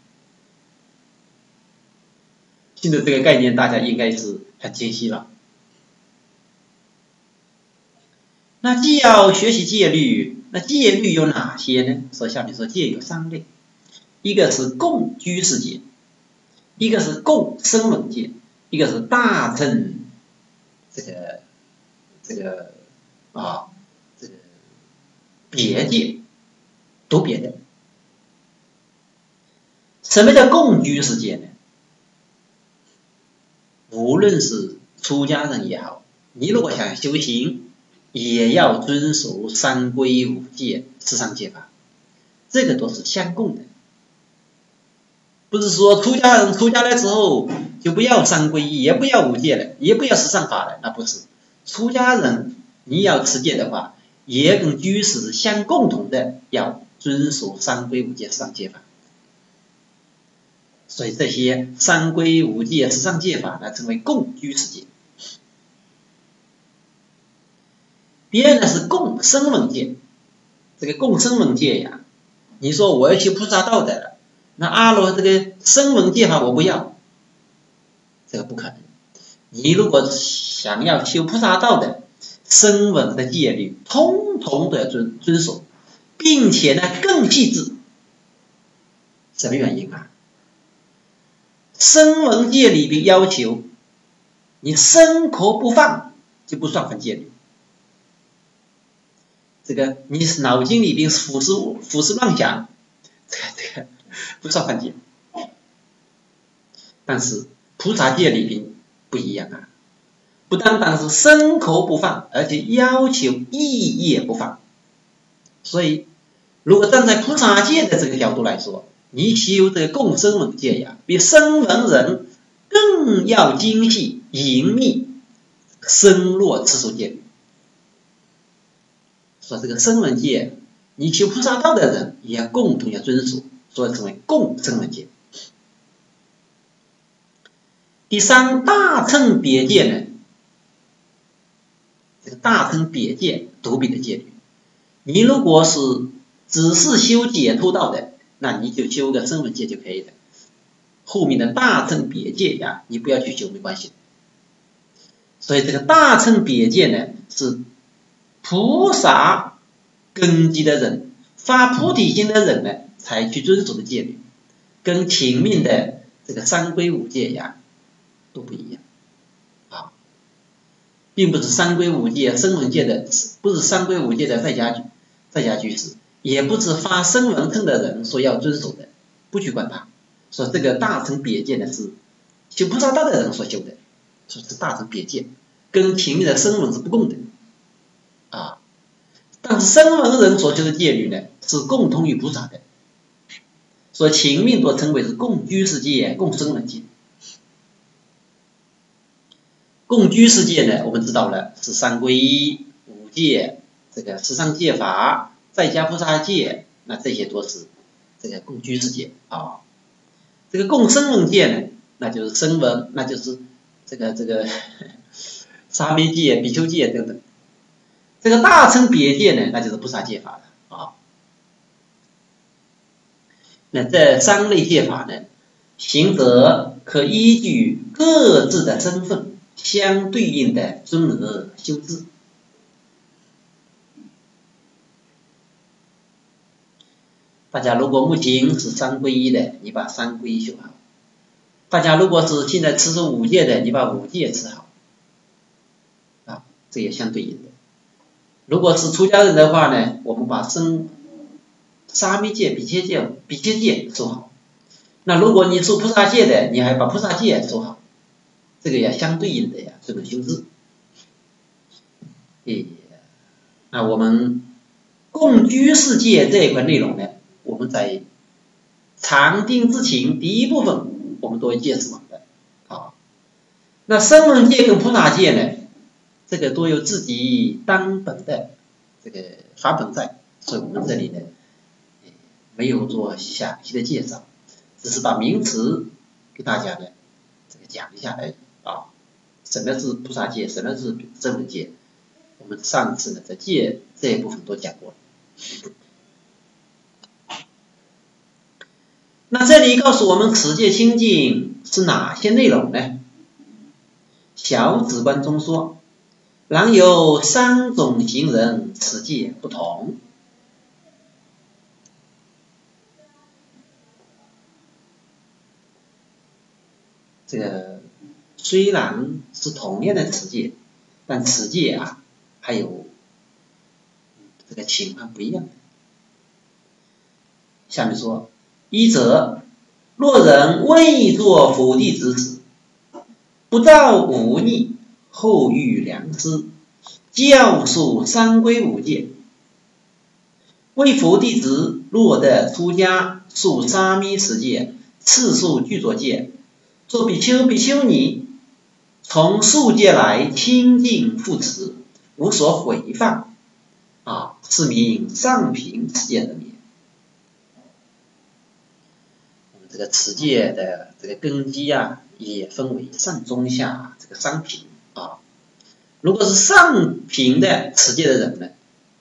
[SPEAKER 1] 现在这个概念大家应该是很清晰了。那既要学习戒律，那戒律有哪些呢？说下面说戒有三类，一个是共居士戒，一个是共声闻戒，一个是大乘这个这个啊这个别戒，读别的。 什么叫共居世界呢？无论是出家人也好，你如果想修行，也要遵守三规五戒、十善戒法，这个都是相共的。不是说出家人出家了之后就不要三皈依，也不要五戒了，也不要十善法了，那不是。出家人你要持戒的话，也跟居士相共同的要遵守三规五戒、十善戒法。所以这些三规五戒、十善戒法呢，称为共居士戒。别呢是共声闻戒，这个共声闻戒呀，你说我要修菩萨道的，那阿罗这个声闻戒法我不要，这个不可能。你如果想要修菩萨道的，声闻的戒律通通都要遵遵守，并且呢更细致。什么原因啊？声闻戒里边要求你身口不放就不算犯戒律。这个你脑筋里边胡思胡思乱想，这个这个不算犯戒。但是菩萨戒里边不一样啊，不单单是身口不放，而且要求意业不放。所以如果站在菩萨戒的这个角度来说，你修这个共声闻戒呀，比声闻人更要精细、隐秘、深入持守戒律。说这个声闻戒，你修菩萨道的人也要共同要遵守，所以称为共声闻戒。第三，大乘别戒呢，这个大乘别戒独别的戒律，你如果是只是修解脱道的，那你就修个声闻戒就可以了。后面的大乘别戒呀，你不要去修没关系。所以这个大乘别戒呢，是菩萨根基的人、发菩提心的人呢，才去遵守的戒律，跟前面的这个三规五戒呀都不一样啊，并不是三规五戒、声闻戒的，不是三规五戒的在家在家居士，也不是发声闻乘的人所要遵守的，不去管它。说这个大乘别戒呢，是修菩萨道的人所修的，说是大乘别戒，跟前面的声闻是不共的啊。但是声闻人所修的戒律呢，是共通于菩萨的，所以前面都称为是共居士戒、共声闻戒。共居士戒呢，我们知道了是三皈依、五戒、这个十善戒法、在家菩萨戒，那这些都是这个共居士戒啊。这个共声闻戒呢，那就是声闻，那就是这个这个沙弥戒、比丘戒等等。这个大乘别戒呢，那就是菩萨戒法了啊。那这三类戒法呢，行者可依据各自的身份，相对应的尊而修之。大家如果目前是三皈依的，你把三皈依修好；大家如果是现在持守五戒的，你把五戒持好，啊，这也相对应的。如果是出家人的话呢，我们把生沙弥戒、比丘戒、比丘戒守好。那如果你守菩萨戒的，你还把菩萨戒守好，这个也相对应的呀，这个修治。诶，那我们共居士戒这一块内容呢，我们在禅定之前第一部分我们都会介绍完的啊。那声闻戒跟菩萨戒呢，这个都有自己当本的这个法本在，所以我们这里呢没有做详细的介绍，只是把名词给大家呢这个讲一下而已啊。什么是菩萨戒，什么是声闻戒，我们上次呢在戒这一部分都讲过了。那这里告诉我们持戒清净是哪些内容呢？小止观中说，然有三种行人持戒不同。这个虽然是同样的持戒，但持戒啊还有这个情况不一样的。下面说，一者若人未作伏地之时，不造无逆，后遇良师，教授三规五戒。为佛弟子若得出家，受沙弥十戒，次受具足戒，做比丘、比丘尼，从数戒来清净护持，无所毁谤，啊，是名上品持戒人也。我们这个持戒的这个根基啊，也分为上中下这个三品啊。如果是上品的持戒的人呢，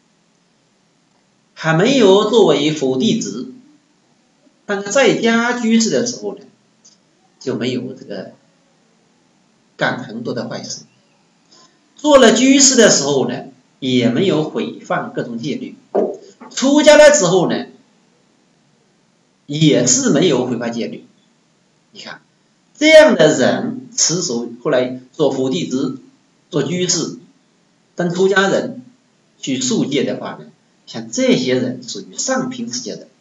[SPEAKER 1] 还没有作为佛弟子，但是在家居士的时候呢，就没有这个干很多的坏事。做了居士的时候呢，也没有毁犯各种戒律。出家了之后呢，也是没有毁坏戒律。你看，这样的人持守后来做佛弟子、做居士，当出家人去受戒的话呢，像这些人属于上品持戒的。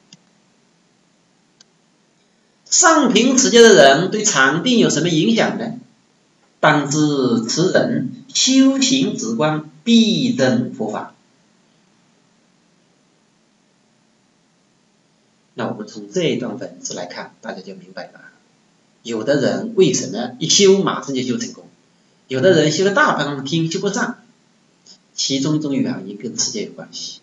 [SPEAKER 1] 上品持戒的人对禅定有什么影响呢？当知此人修行直观，必证佛法。那我们从这一段文字来看，大家就明白了。有的人为什么一修马上就修成功？有的人修了大半天修不上，其中一种原因跟持戒有关系。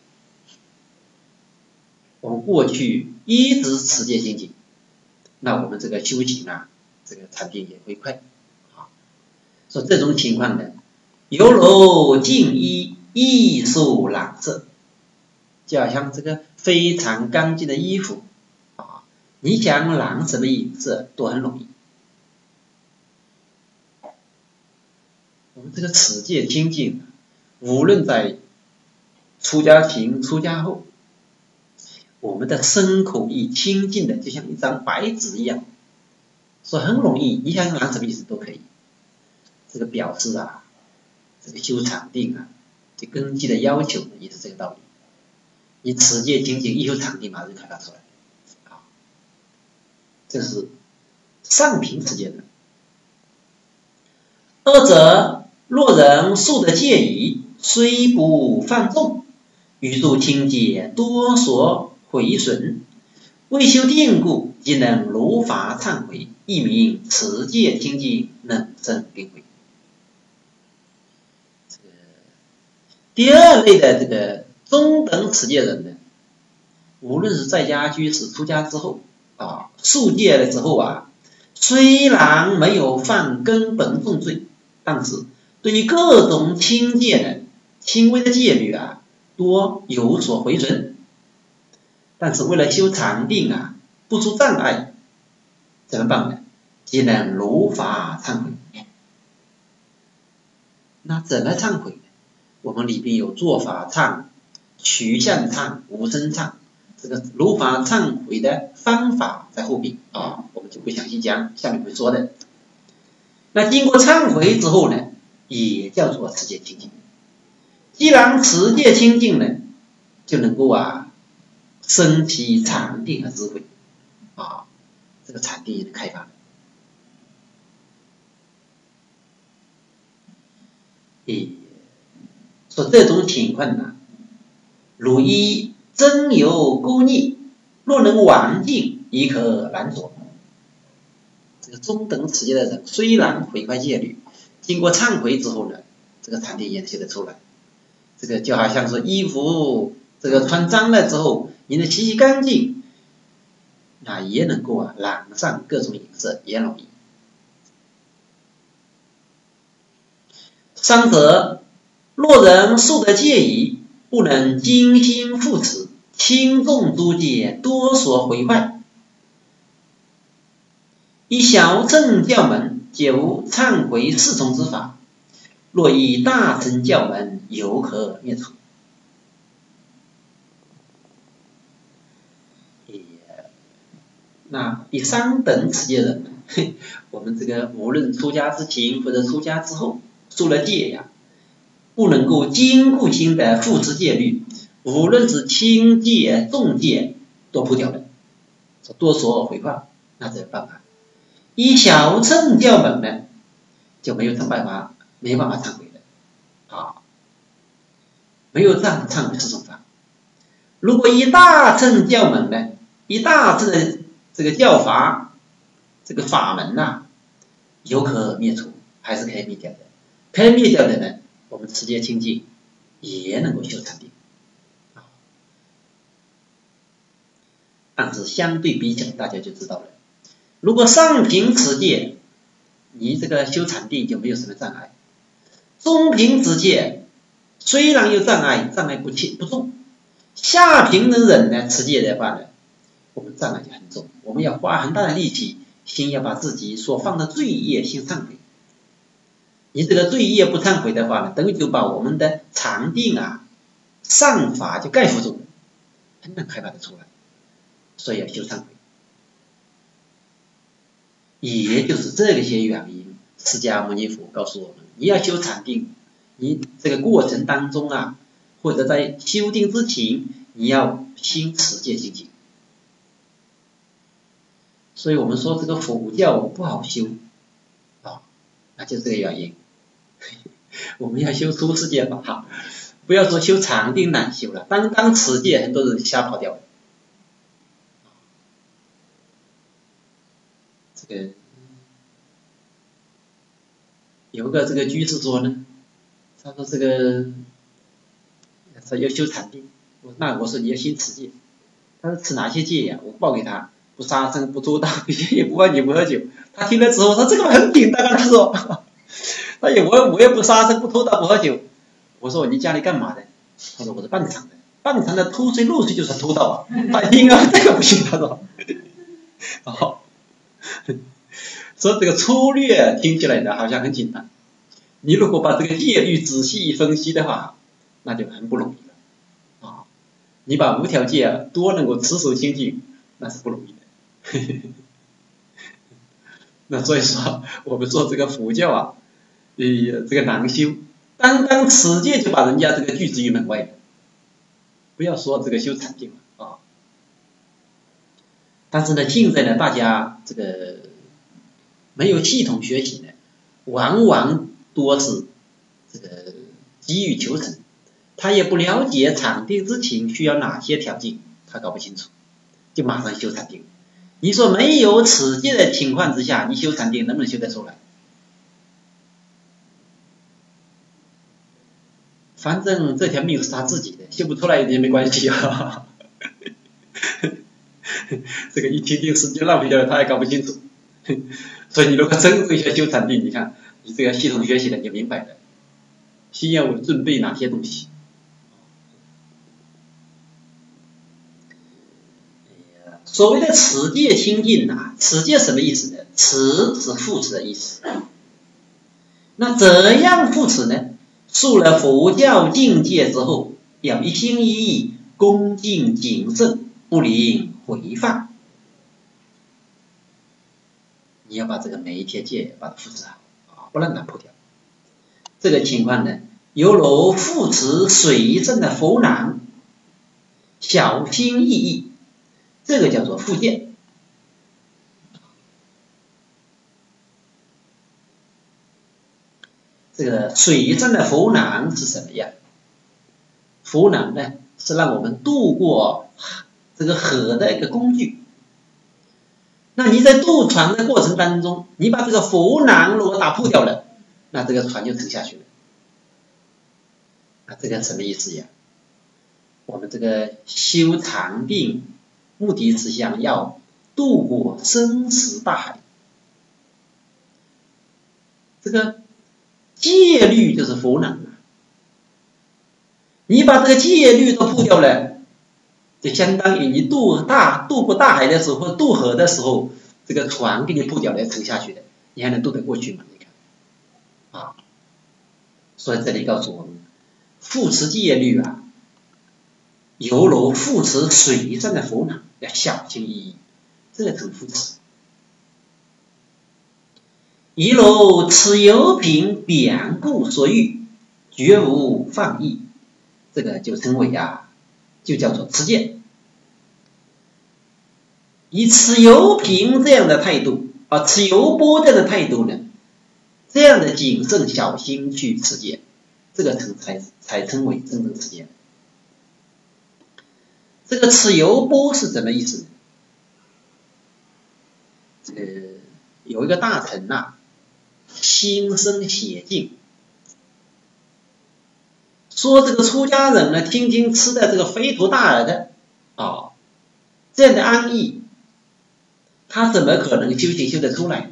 [SPEAKER 1] 我们过去一直持戒精进，那我们这个修行啊，这个禅定也会快。啊，说这种情况呢，犹如净衣，易受染色，就好像这个非常干净的衣服啊，你想染什么颜色都很容易。我们这个持戒精进，无论在出家前、出家后，我们的身口意清净的，就像一张白纸一样，所以很容易，你想染什么意思都可以。这个表示啊，这个修禅定啊，对根基的要求呢，也是这个道理。你持戒精进，一修禅定马上开发出来，啊，这是上品持戒的。二者，若人受的戒仪，虽不犯重，欲入清戒，多所毁损，为修定故，即能如法忏悔，亦名持戒精进，能生定慧。这个第二类的这个中等持戒人呢，无论是在家居士、出家之后啊，受戒了之后啊，虽然没有犯根本重罪，但是对于各种轻戒的轻微的戒律啊，多有所回损。但是为了修禅定啊，不出障碍，怎么办呢？即能如法忏悔。那怎么忏悔呢？我们里边有做法忏、取相忏、无声忏，这个如法忏悔的方法在后边啊，我们就不详细讲，下面会说的。那经过忏悔之后呢，也叫做持戒清净。既然持戒清净呢，就能够啊升起禅定和智慧啊，这个禅定也能开发。诶，说这种情况呢，如依真有勾逆，若能完尽，亦可难着。这个中等持戒的人，虽然毁坏戒律，经过忏悔之后呢，这个禅定也修得出来。这个就好像说衣服这个穿脏了之后，你能洗洗干净，那也能够啊染上各种颜色，也容易。三者，若人受的戒仪，不能精心护持，轻重诸戒多所毁坏。以小乘教门，皆无忏悔四重之法，若以大乘教门，犹可灭除。那第三等持戒人呢，我们这个无论出家之前或者出家之后，受了戒呀，不能够坚固性的护持戒律，无论是轻戒重戒都破掉了，多所毁坏那这个办法，以小乘教门呢，就没有这办法，没办法忏悔的啊，没有这样忏悔四种法。如果以大乘教门呢，以大乘的这个教法，这个法门呐、啊，有可灭除，还是可以灭掉的。可以灭掉的呢，我们持戒清净也能够修禅定。但是相对比起来，大家就知道了。如果上品持戒，你这个修禅定就没有什么障碍；中品持戒虽然有障碍，障碍不轻不重；下品的人呢，持戒的话呢，我们障碍就很重，我们要花很大的力气，先要把自己所犯的罪业先忏悔。你这个罪业不忏悔的话呢，等于就把我们的禅定啊、善法就盖覆住了，很难开发的出来。所以要修忏悔，也就是这些原因，释迦牟尼佛告诉我们，你要修禅定，你这个过程当中啊，或者在修定之前，你要先持戒清净。所以我们说这个佛教不好修啊，那就是这个原因。我们要修出世界法，不要说修禅定难修了，单单持戒很多人瞎跑掉了。这个有个这个居士说呢，他说这个他要修禅定，我那我说你要先持戒，他说持哪些戒呀？我报给他，不杀生，不偷盗，也不喝酒，不喝酒。他听了之后，他这个很简单啊，他说，他也我我也不杀生，不偷盗，不喝酒。我说你家里干嘛的？他说我是办厂的，办厂的偷税漏税就是偷盗啊。他听啊，这个不行，他说，哦。所以这个粗略听起来呢好像很简单，你如果把这个戒律仔细分析的话，那就很不容易了啊！你把无条戒啊多能够持守清净，那是不容易的。那所以说，我们说这个佛教啊，呃，这个难修，单单持戒就把人家这个拒之于门外了，不要说这个修禅定了啊！但是呢，现在呢，大家这个没有系统学习呢，往往多是这个急于求成，他也不了解禅定之前需要哪些条件，他搞不清楚，就马上修禅定。你说没有持戒的情况之下，你修禅定能不能修得出来？反正这条命是他自己的，修不出来也没关系啊。这个一听听时间浪费掉了，他也搞不清楚。所以你如果真会学修禅定，你看你这个系统学习的就明白了，先要准备哪些东西。所谓的持戒清净啊，持戒什么意思呢？持是护持的意思。那怎样护持呢？入了佛教境界之后，要一心一意，恭敬谨慎，不临回放。你要把这个每一天戒把它护持好啊，不让它破掉。这个情况呢，犹如护持水深的佛囊，小心翼翼，这个叫做护戒。这个水深的佛囊是什么呀？佛囊呢，是让我们渡过这个河的一个工具。那你在渡船的过程当中，你把这个佛囊如果打破掉了，那这个船就沉下去了。那这个什么意思呀？我们这个修禅定，目的是想要渡过生死大海。这个戒律就是佛囊，你把这个戒律都破掉了，就相当于你渡大渡过大海的时候，或渡河的时候，这个船给你破掉了，沉下去的，你还能渡得过去吗？你看，啊，所以这里告诉我们，护持戒律啊，犹如护持水上的佛囊，要小心翼翼，这种护持。一如此油品贬故所欲，绝无放逸，这个就称为啊，就叫做持戒。 以持油瓶这样的态度啊，持油钵这样的态度呢，这样的谨慎小心去持戒，这个称才才称为真正持戒。这个持油钵是什么意思呢？这个有一个大臣呐、啊，心生邪境，说这个出家人呢，天天吃的这个肥头大耳的啊，这样的安逸，他怎么可能修行修得出来呢？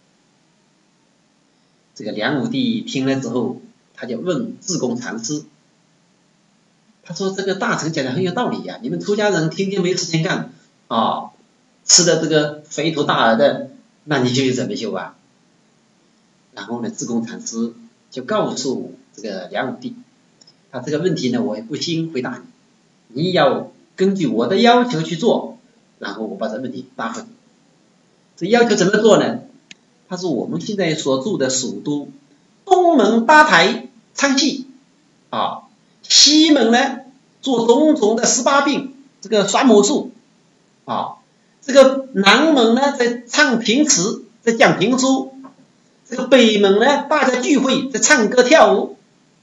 [SPEAKER 1] 这个梁武帝听了之后，他就问智公禅师，他说这个大臣讲的很有道理呀、啊，你们出家人天天没事情干啊，吃的这个肥头大耳的，那你修行怎么修啊？然后呢，智公禅师就告诉这个梁武帝，他这个问题呢，我也不兴回答你，你要根据我的要求去做，然后我把这个问题答复你。这要求怎么做呢？他说我们现在所住的蜀都，东门八抬娼妓啊，西门呢做种种的十八病，这个耍魔术啊，这个南门呢在唱评词，在讲评书，这个北门呢大家聚会，在唱歌跳舞。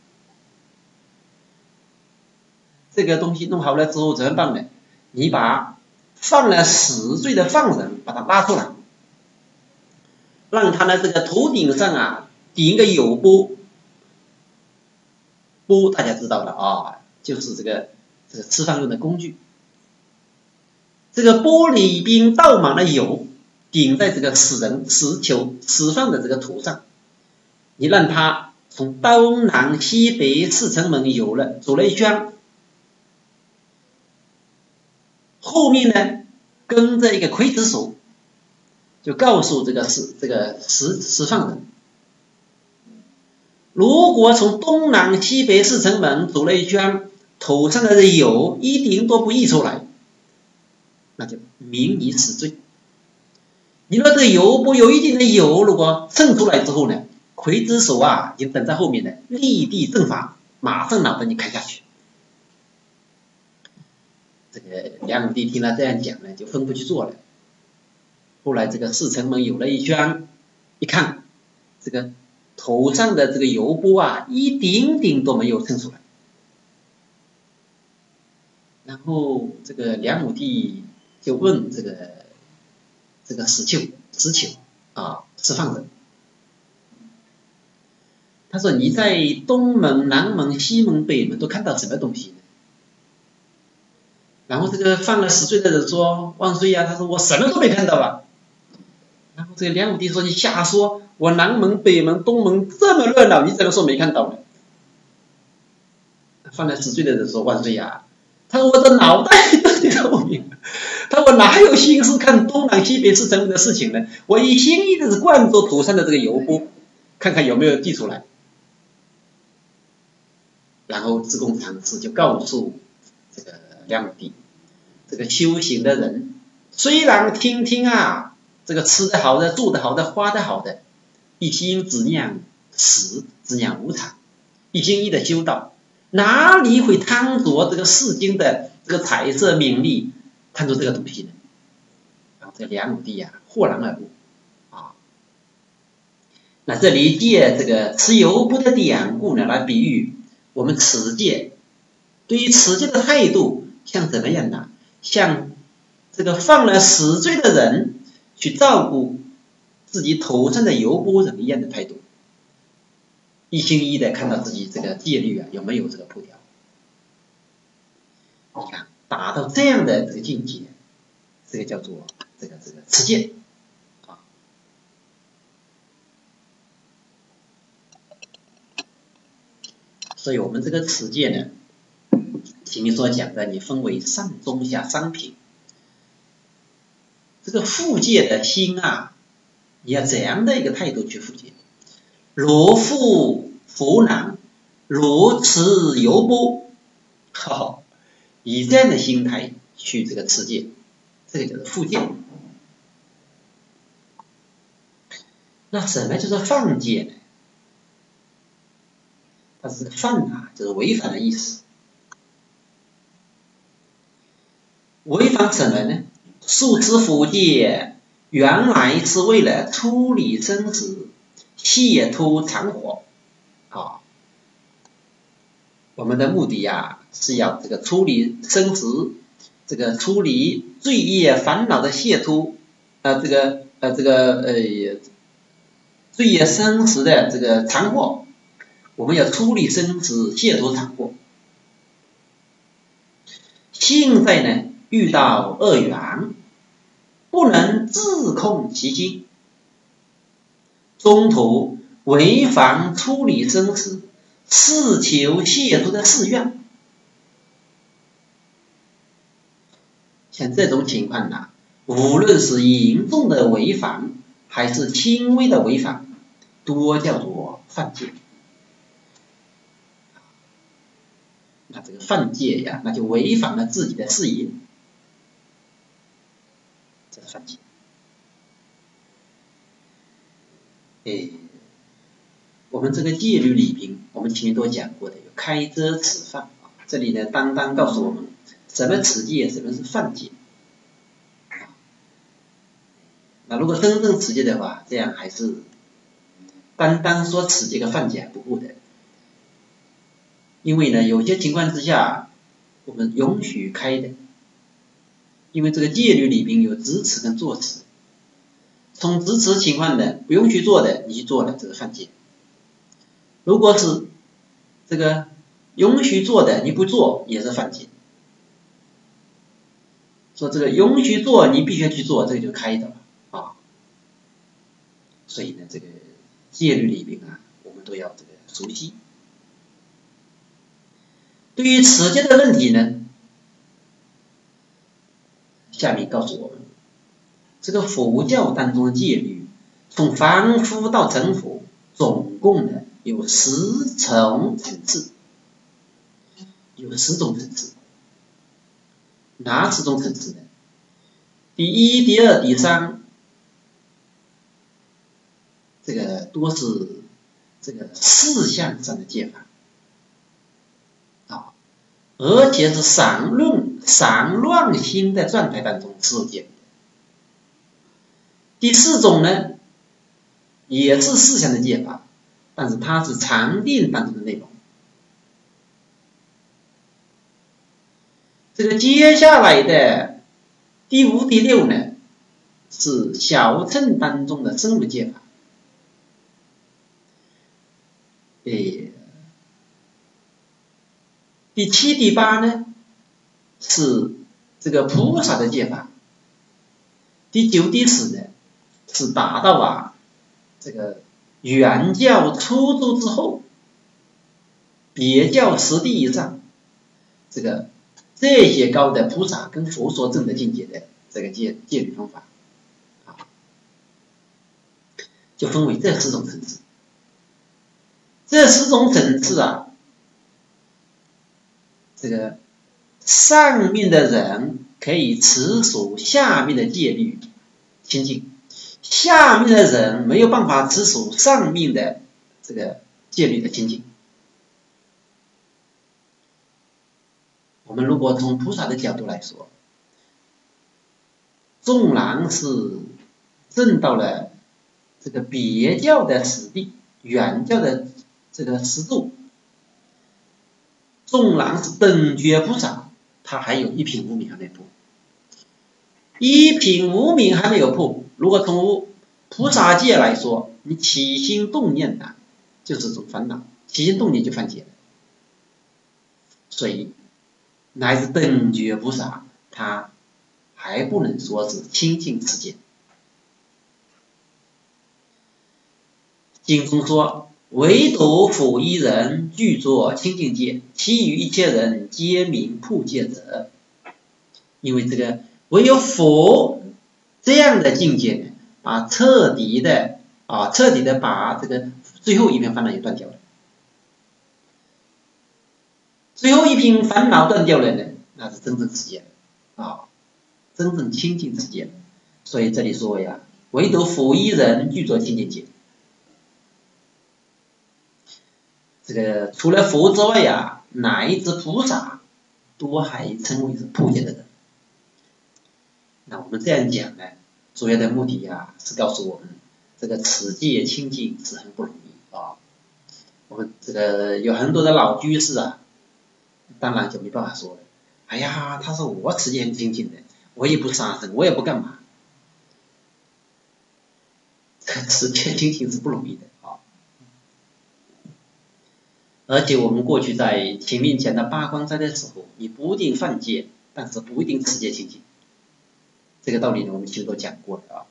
[SPEAKER 1] 这个东西弄好了之后怎么办呢？你把犯了死罪的犯人把他拉出来，让他呢这个头顶上啊顶一个油钵，钵大家知道了啊，就是这个这个吃饭用的工具。这个钵里边倒满了油，顶在这个死人死囚死犯的这个头上，你让他从东南西北四城门游了走了一圈，后面呢跟着一个刽子手，就告诉这个死这个死死犯人，如果从东南西北四城门走了一圈，头上的油一点都不溢出来，那就免你死罪。你说这个油不有一定的油，如果渗出来之后呢，刽子手啊已经等在后面呢，立地正法，马上脑袋你砍下去。这个梁武帝听了这样讲呢，就吩咐去做了。后来这个四城门游了一圈，一看这个头上的这个油钵啊，一点点都没有渗出来。然后这个梁武帝就问这个这个死囚死囚啊释放人，他说你在东门南门西门北门都看到什么东西呢？然后这个犯了死罪的人说万岁呀、啊，他说我什么都没看到啊。然后这个梁武帝说你瞎说，我南门北门东门这么热闹，你怎么说没看到呢？犯了死罪的人说万岁呀、啊，他说我的脑袋都在后面，他说我哪有心思看东南西北四城门的事情呢？我一心一意的是灌着头上的这个油钵，看看有没有滴出来。然后智公禅师就告诉这个梁武帝，这个修行的人虽然天天啊这个吃得好的住得好的花得好的，一心只念死只念无常，一心一意的修道，哪里会贪着这个世间的这个彩色名利，贪着这个东西呢？然后这梁武帝啊豁然而悟啊。那这里借这个持油钵的典故呢来比喻我们持戒，对于持戒的态度像怎么样呢？像这个犯了死罪的人去照顾自己头上的油钵人一样的态度，一心一意的看到自己这个戒律啊有没有这个破掉。你看达到这样的这个境界，这个叫做这个这个持戒啊。所以我们这个持戒呢，前面所讲的，你分为上中下三品。这个护戒的心啊，你要怎样的一个态度去护戒？如负浮囊，如持油钵，好，以这样的心态去这个持戒，这个叫做护戒。那什么叫做犯戒呢？它是犯啊，就是违反的意思。违反什么呢？ 受持佛戒原来是为了处理生死，解脱残惑啊。我们的目的呀，是要这个处理生死，这个处理罪业烦恼的解脱，呃，这个呃这个呃罪业生死的这个残惑，我们要处理生死，解脱残惑。现在呢，遇到恶缘，不能自控其心，中途违反处理生死、事求解脱的誓愿。像这种情况呢，无论是严重的违反，还是轻微的违反，多叫做犯戒。那这个犯戒呀，那就违反了自己的誓言，这是犯戒。哎，我们这个戒律里边，我们前面都讲过的，有开遮持犯啊。这里呢，单单告诉我们什么持戒，什么是犯戒。那如果真正持戒的话，这样还是单单说持戒跟犯戒还不够的。因为呢，有些情况之下，我们允许开的，因为这个戒律里边有执持跟坐持。从执持情况的不允许做的，你去做了，这个犯戒。如果是这个允许做的，你不做也是犯戒。说这个允许做，你必须去做，这个就开的了啊。所以呢，这个戒律里边啊，我们都要这个熟悉。对于持戒的问题呢，下面告诉我们，这个佛教当中的戒律，从凡夫到成佛，总共呢有十种层次，有十种层次。哪十种层次呢？第一、第二、第三，这个多是这个事项上的戒法。而且是散乱散乱心的状态当中持守戒律。第四种呢，也是事项的戒法，但是它是禅定当中的内容。这个接下来的第五、第六呢，是小乘当中的声闻戒法。诶。第七、第八呢，是这个菩萨的戒法。第九、第十呢，是达到啊这个原教初住之后，别教实地以上，这个这些高的菩萨跟佛所证的境界的这个戒戒律方法啊，就分为这四种层次。这四种层次啊。这个上面的人可以持守下面的戒律清净，下面的人没有办法持守上面的这个戒律的清净。我们如果从菩萨的角度来说，纵然是证到了这个别教的实地，原教的这个实度，纵然是等觉菩萨，他还有一品无明还没破，一品无明还没有破。如果从菩萨界来说，你起心动念的，就是种烦恼，起心动念就犯戒了。所以，乃至等觉菩萨，他还不能说是清净持戒。经中说，唯独佛一人具作清净戒，其余一切人皆名破戒者。因为这个唯有佛这样的境界呢，啊，彻底的啊，彻底的把这个最后一品烦恼也断掉了。最后一品烦恼断掉了呢，那是真正持戒了啊，真正清净持戒了。所以这里说呀，唯独佛一人具作清净戒。这个除了佛之外呀，乃至菩萨都还称为是破戒的人。 那我们这样讲呢，主要的目的呀、啊、是告诉我们，这个持戒清净是很不容易啊。我们这个有很多的老居士啊，当然就没办法说了。哎呀，他说我持戒很清净的，我也不杀生，我也不干嘛。持戒清净是不容易的啊。而且我们过去在前面讲的八关斋的时候，你不一定犯戒，但是不一定持戒清净。这个道理呢，我们其实都讲过的啊。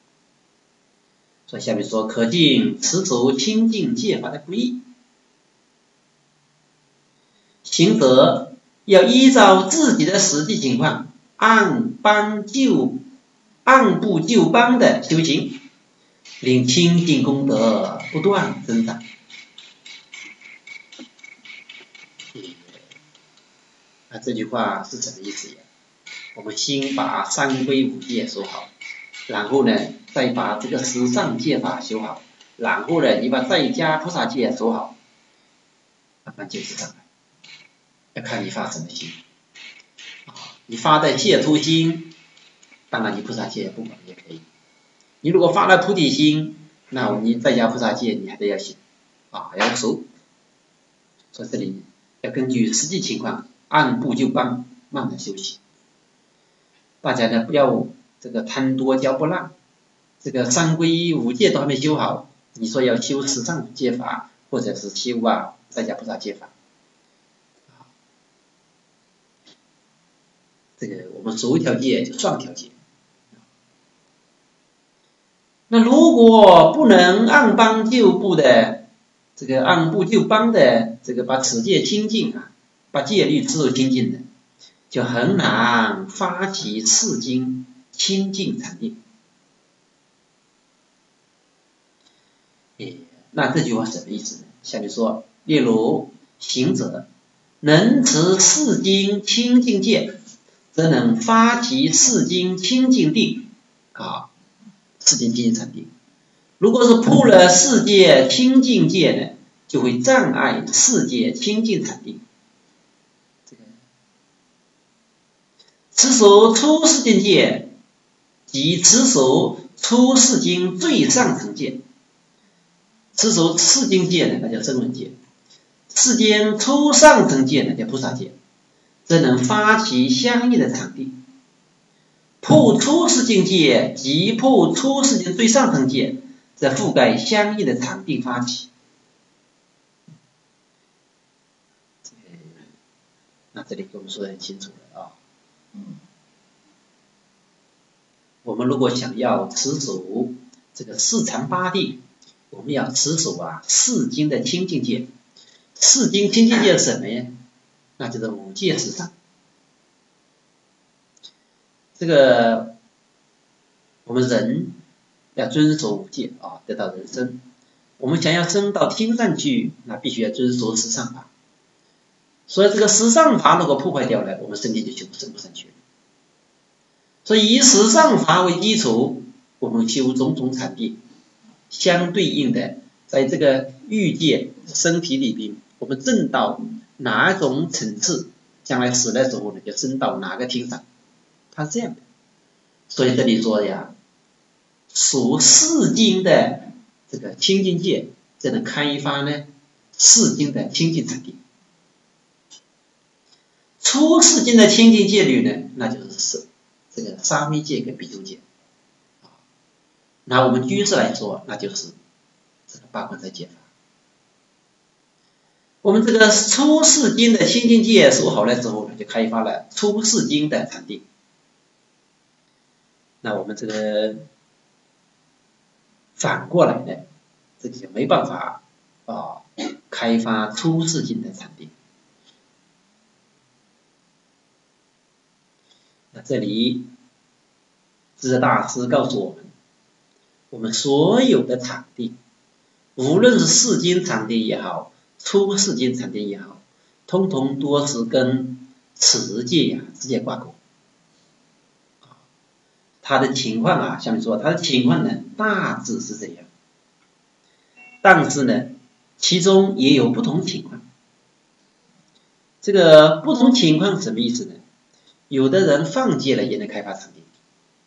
[SPEAKER 1] 所以下面说，可见持守清净戒法的不易。行者要依照自己的实际情况，按班就按部就班的修行，令清净功德不断增长。那这句话是什么意思呀？我们先把三规五戒守好，然后呢，再把这个十善戒法修好，然后呢，你把在家菩萨戒守好，慢慢就是上来。要看你发什么心，啊，你发的戒初心，当然你菩萨戒不管也可以。你如果发了菩提心，那你在家菩萨戒你还得要行，啊，要守。所以这里要根据实际情况，按部就班，慢慢修行。大家呢不要这个贪多嚼不烂，这个三规五戒都还没修好，你说要修十善戒法，或者是修啊在家菩萨戒法。这个我们守一条戒就算一条戒。那如果不能按班就部的，这个按部就班的这个把持戒清净啊，把戒律持守清净的，就很难发起次经清净禅定。那这句话什么意思呢？下面说，例如行者能持四经清净戒，则能发起四经清净定啊，四经清净禅定。如果是破了四戒清净戒呢，就会障碍四戒清净禅定。这个持守出世间戒，即持守出世间最上层戒。持守世间戒呢，那叫声闻戒；世间出上层戒呢，叫菩萨戒。则能发起相应的禅定，破出世间戒及破出世间最上层戒，则覆盖相应的禅定发起。那这里给我们说得很清楚了啊。我们如果想要持守这个四禅八定，我们要持守啊四经的清净戒。四经清净戒是什么呀？那就是五戒十善。这个我们人要遵守五戒啊，得到人生。我们想要升到天上去，那必须要遵守十善法。所以这个十善法如果破坏掉了，我们身体就修升不上去了。所以以十善法为基础，我们修种种禅定，相对应的，在这个欲界身体里边，我们证到哪种层次，将来死的时候呢，就升到哪个天上，它是这样的。所以这里说呀，属四经的这个清净戒，才能开发呢四经的清净禅定。出四经的清净戒律呢，那就是这个沙弥戒跟比丘戒。拿我们居士来说，那就是这个八关斋戒法。我们这个出世经的清净戒守好了之后呢，就开发了出世经的禅定。那我们这个反过来呢，这个就没办法啊开发出世经的禅定。那这里智者大师告诉我们，我们所有的禅定，无论是世经禅定也好，出世经禅定也好，通通多是跟持戒呀直接挂钩。他的情况啊，下面说他的情况呢，大致是这样，但是呢，其中也有不同情况。这个不同情况是什么意思呢？有的人放戒了也能开发禅定，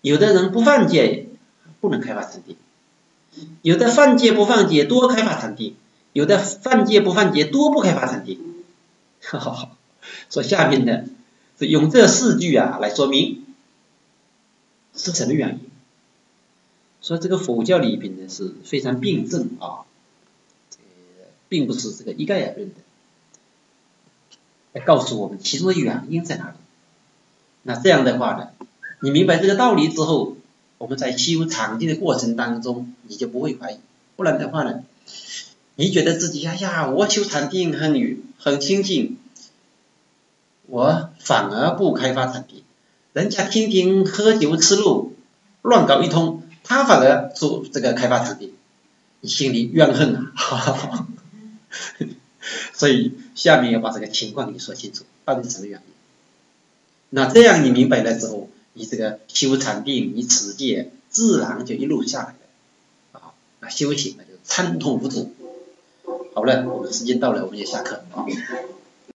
[SPEAKER 1] 有的人不犯戒不能开发禅定，有的犯戒不犯戒多开发禅定，有的犯戒不犯戒多不开发禅定。所以下面呢是用这四句啊来说明是什么原因。所以这个佛教里边呢是非常辩证啊，这个并不是这个一概而论的，来告诉我们其中的原因在哪里。那这样的话呢，你明白这个道理之后，我们在修禅定的过程当中，你就不会怀疑。不然的话呢，你觉得自己哎呀，我修禅定很很清净，我反而不开发禅定，人家天天喝酒吃肉乱搞一通，他反而做这个开发禅定，你心里怨恨啊。所以下面要把这个情况给说清楚，到底是什么原因。那这样你明白了之后，你这个修禅定，你持戒自然就一路下来了啊，那修行呢就参通无阻。好了，我们时间到了，我们就下课啊。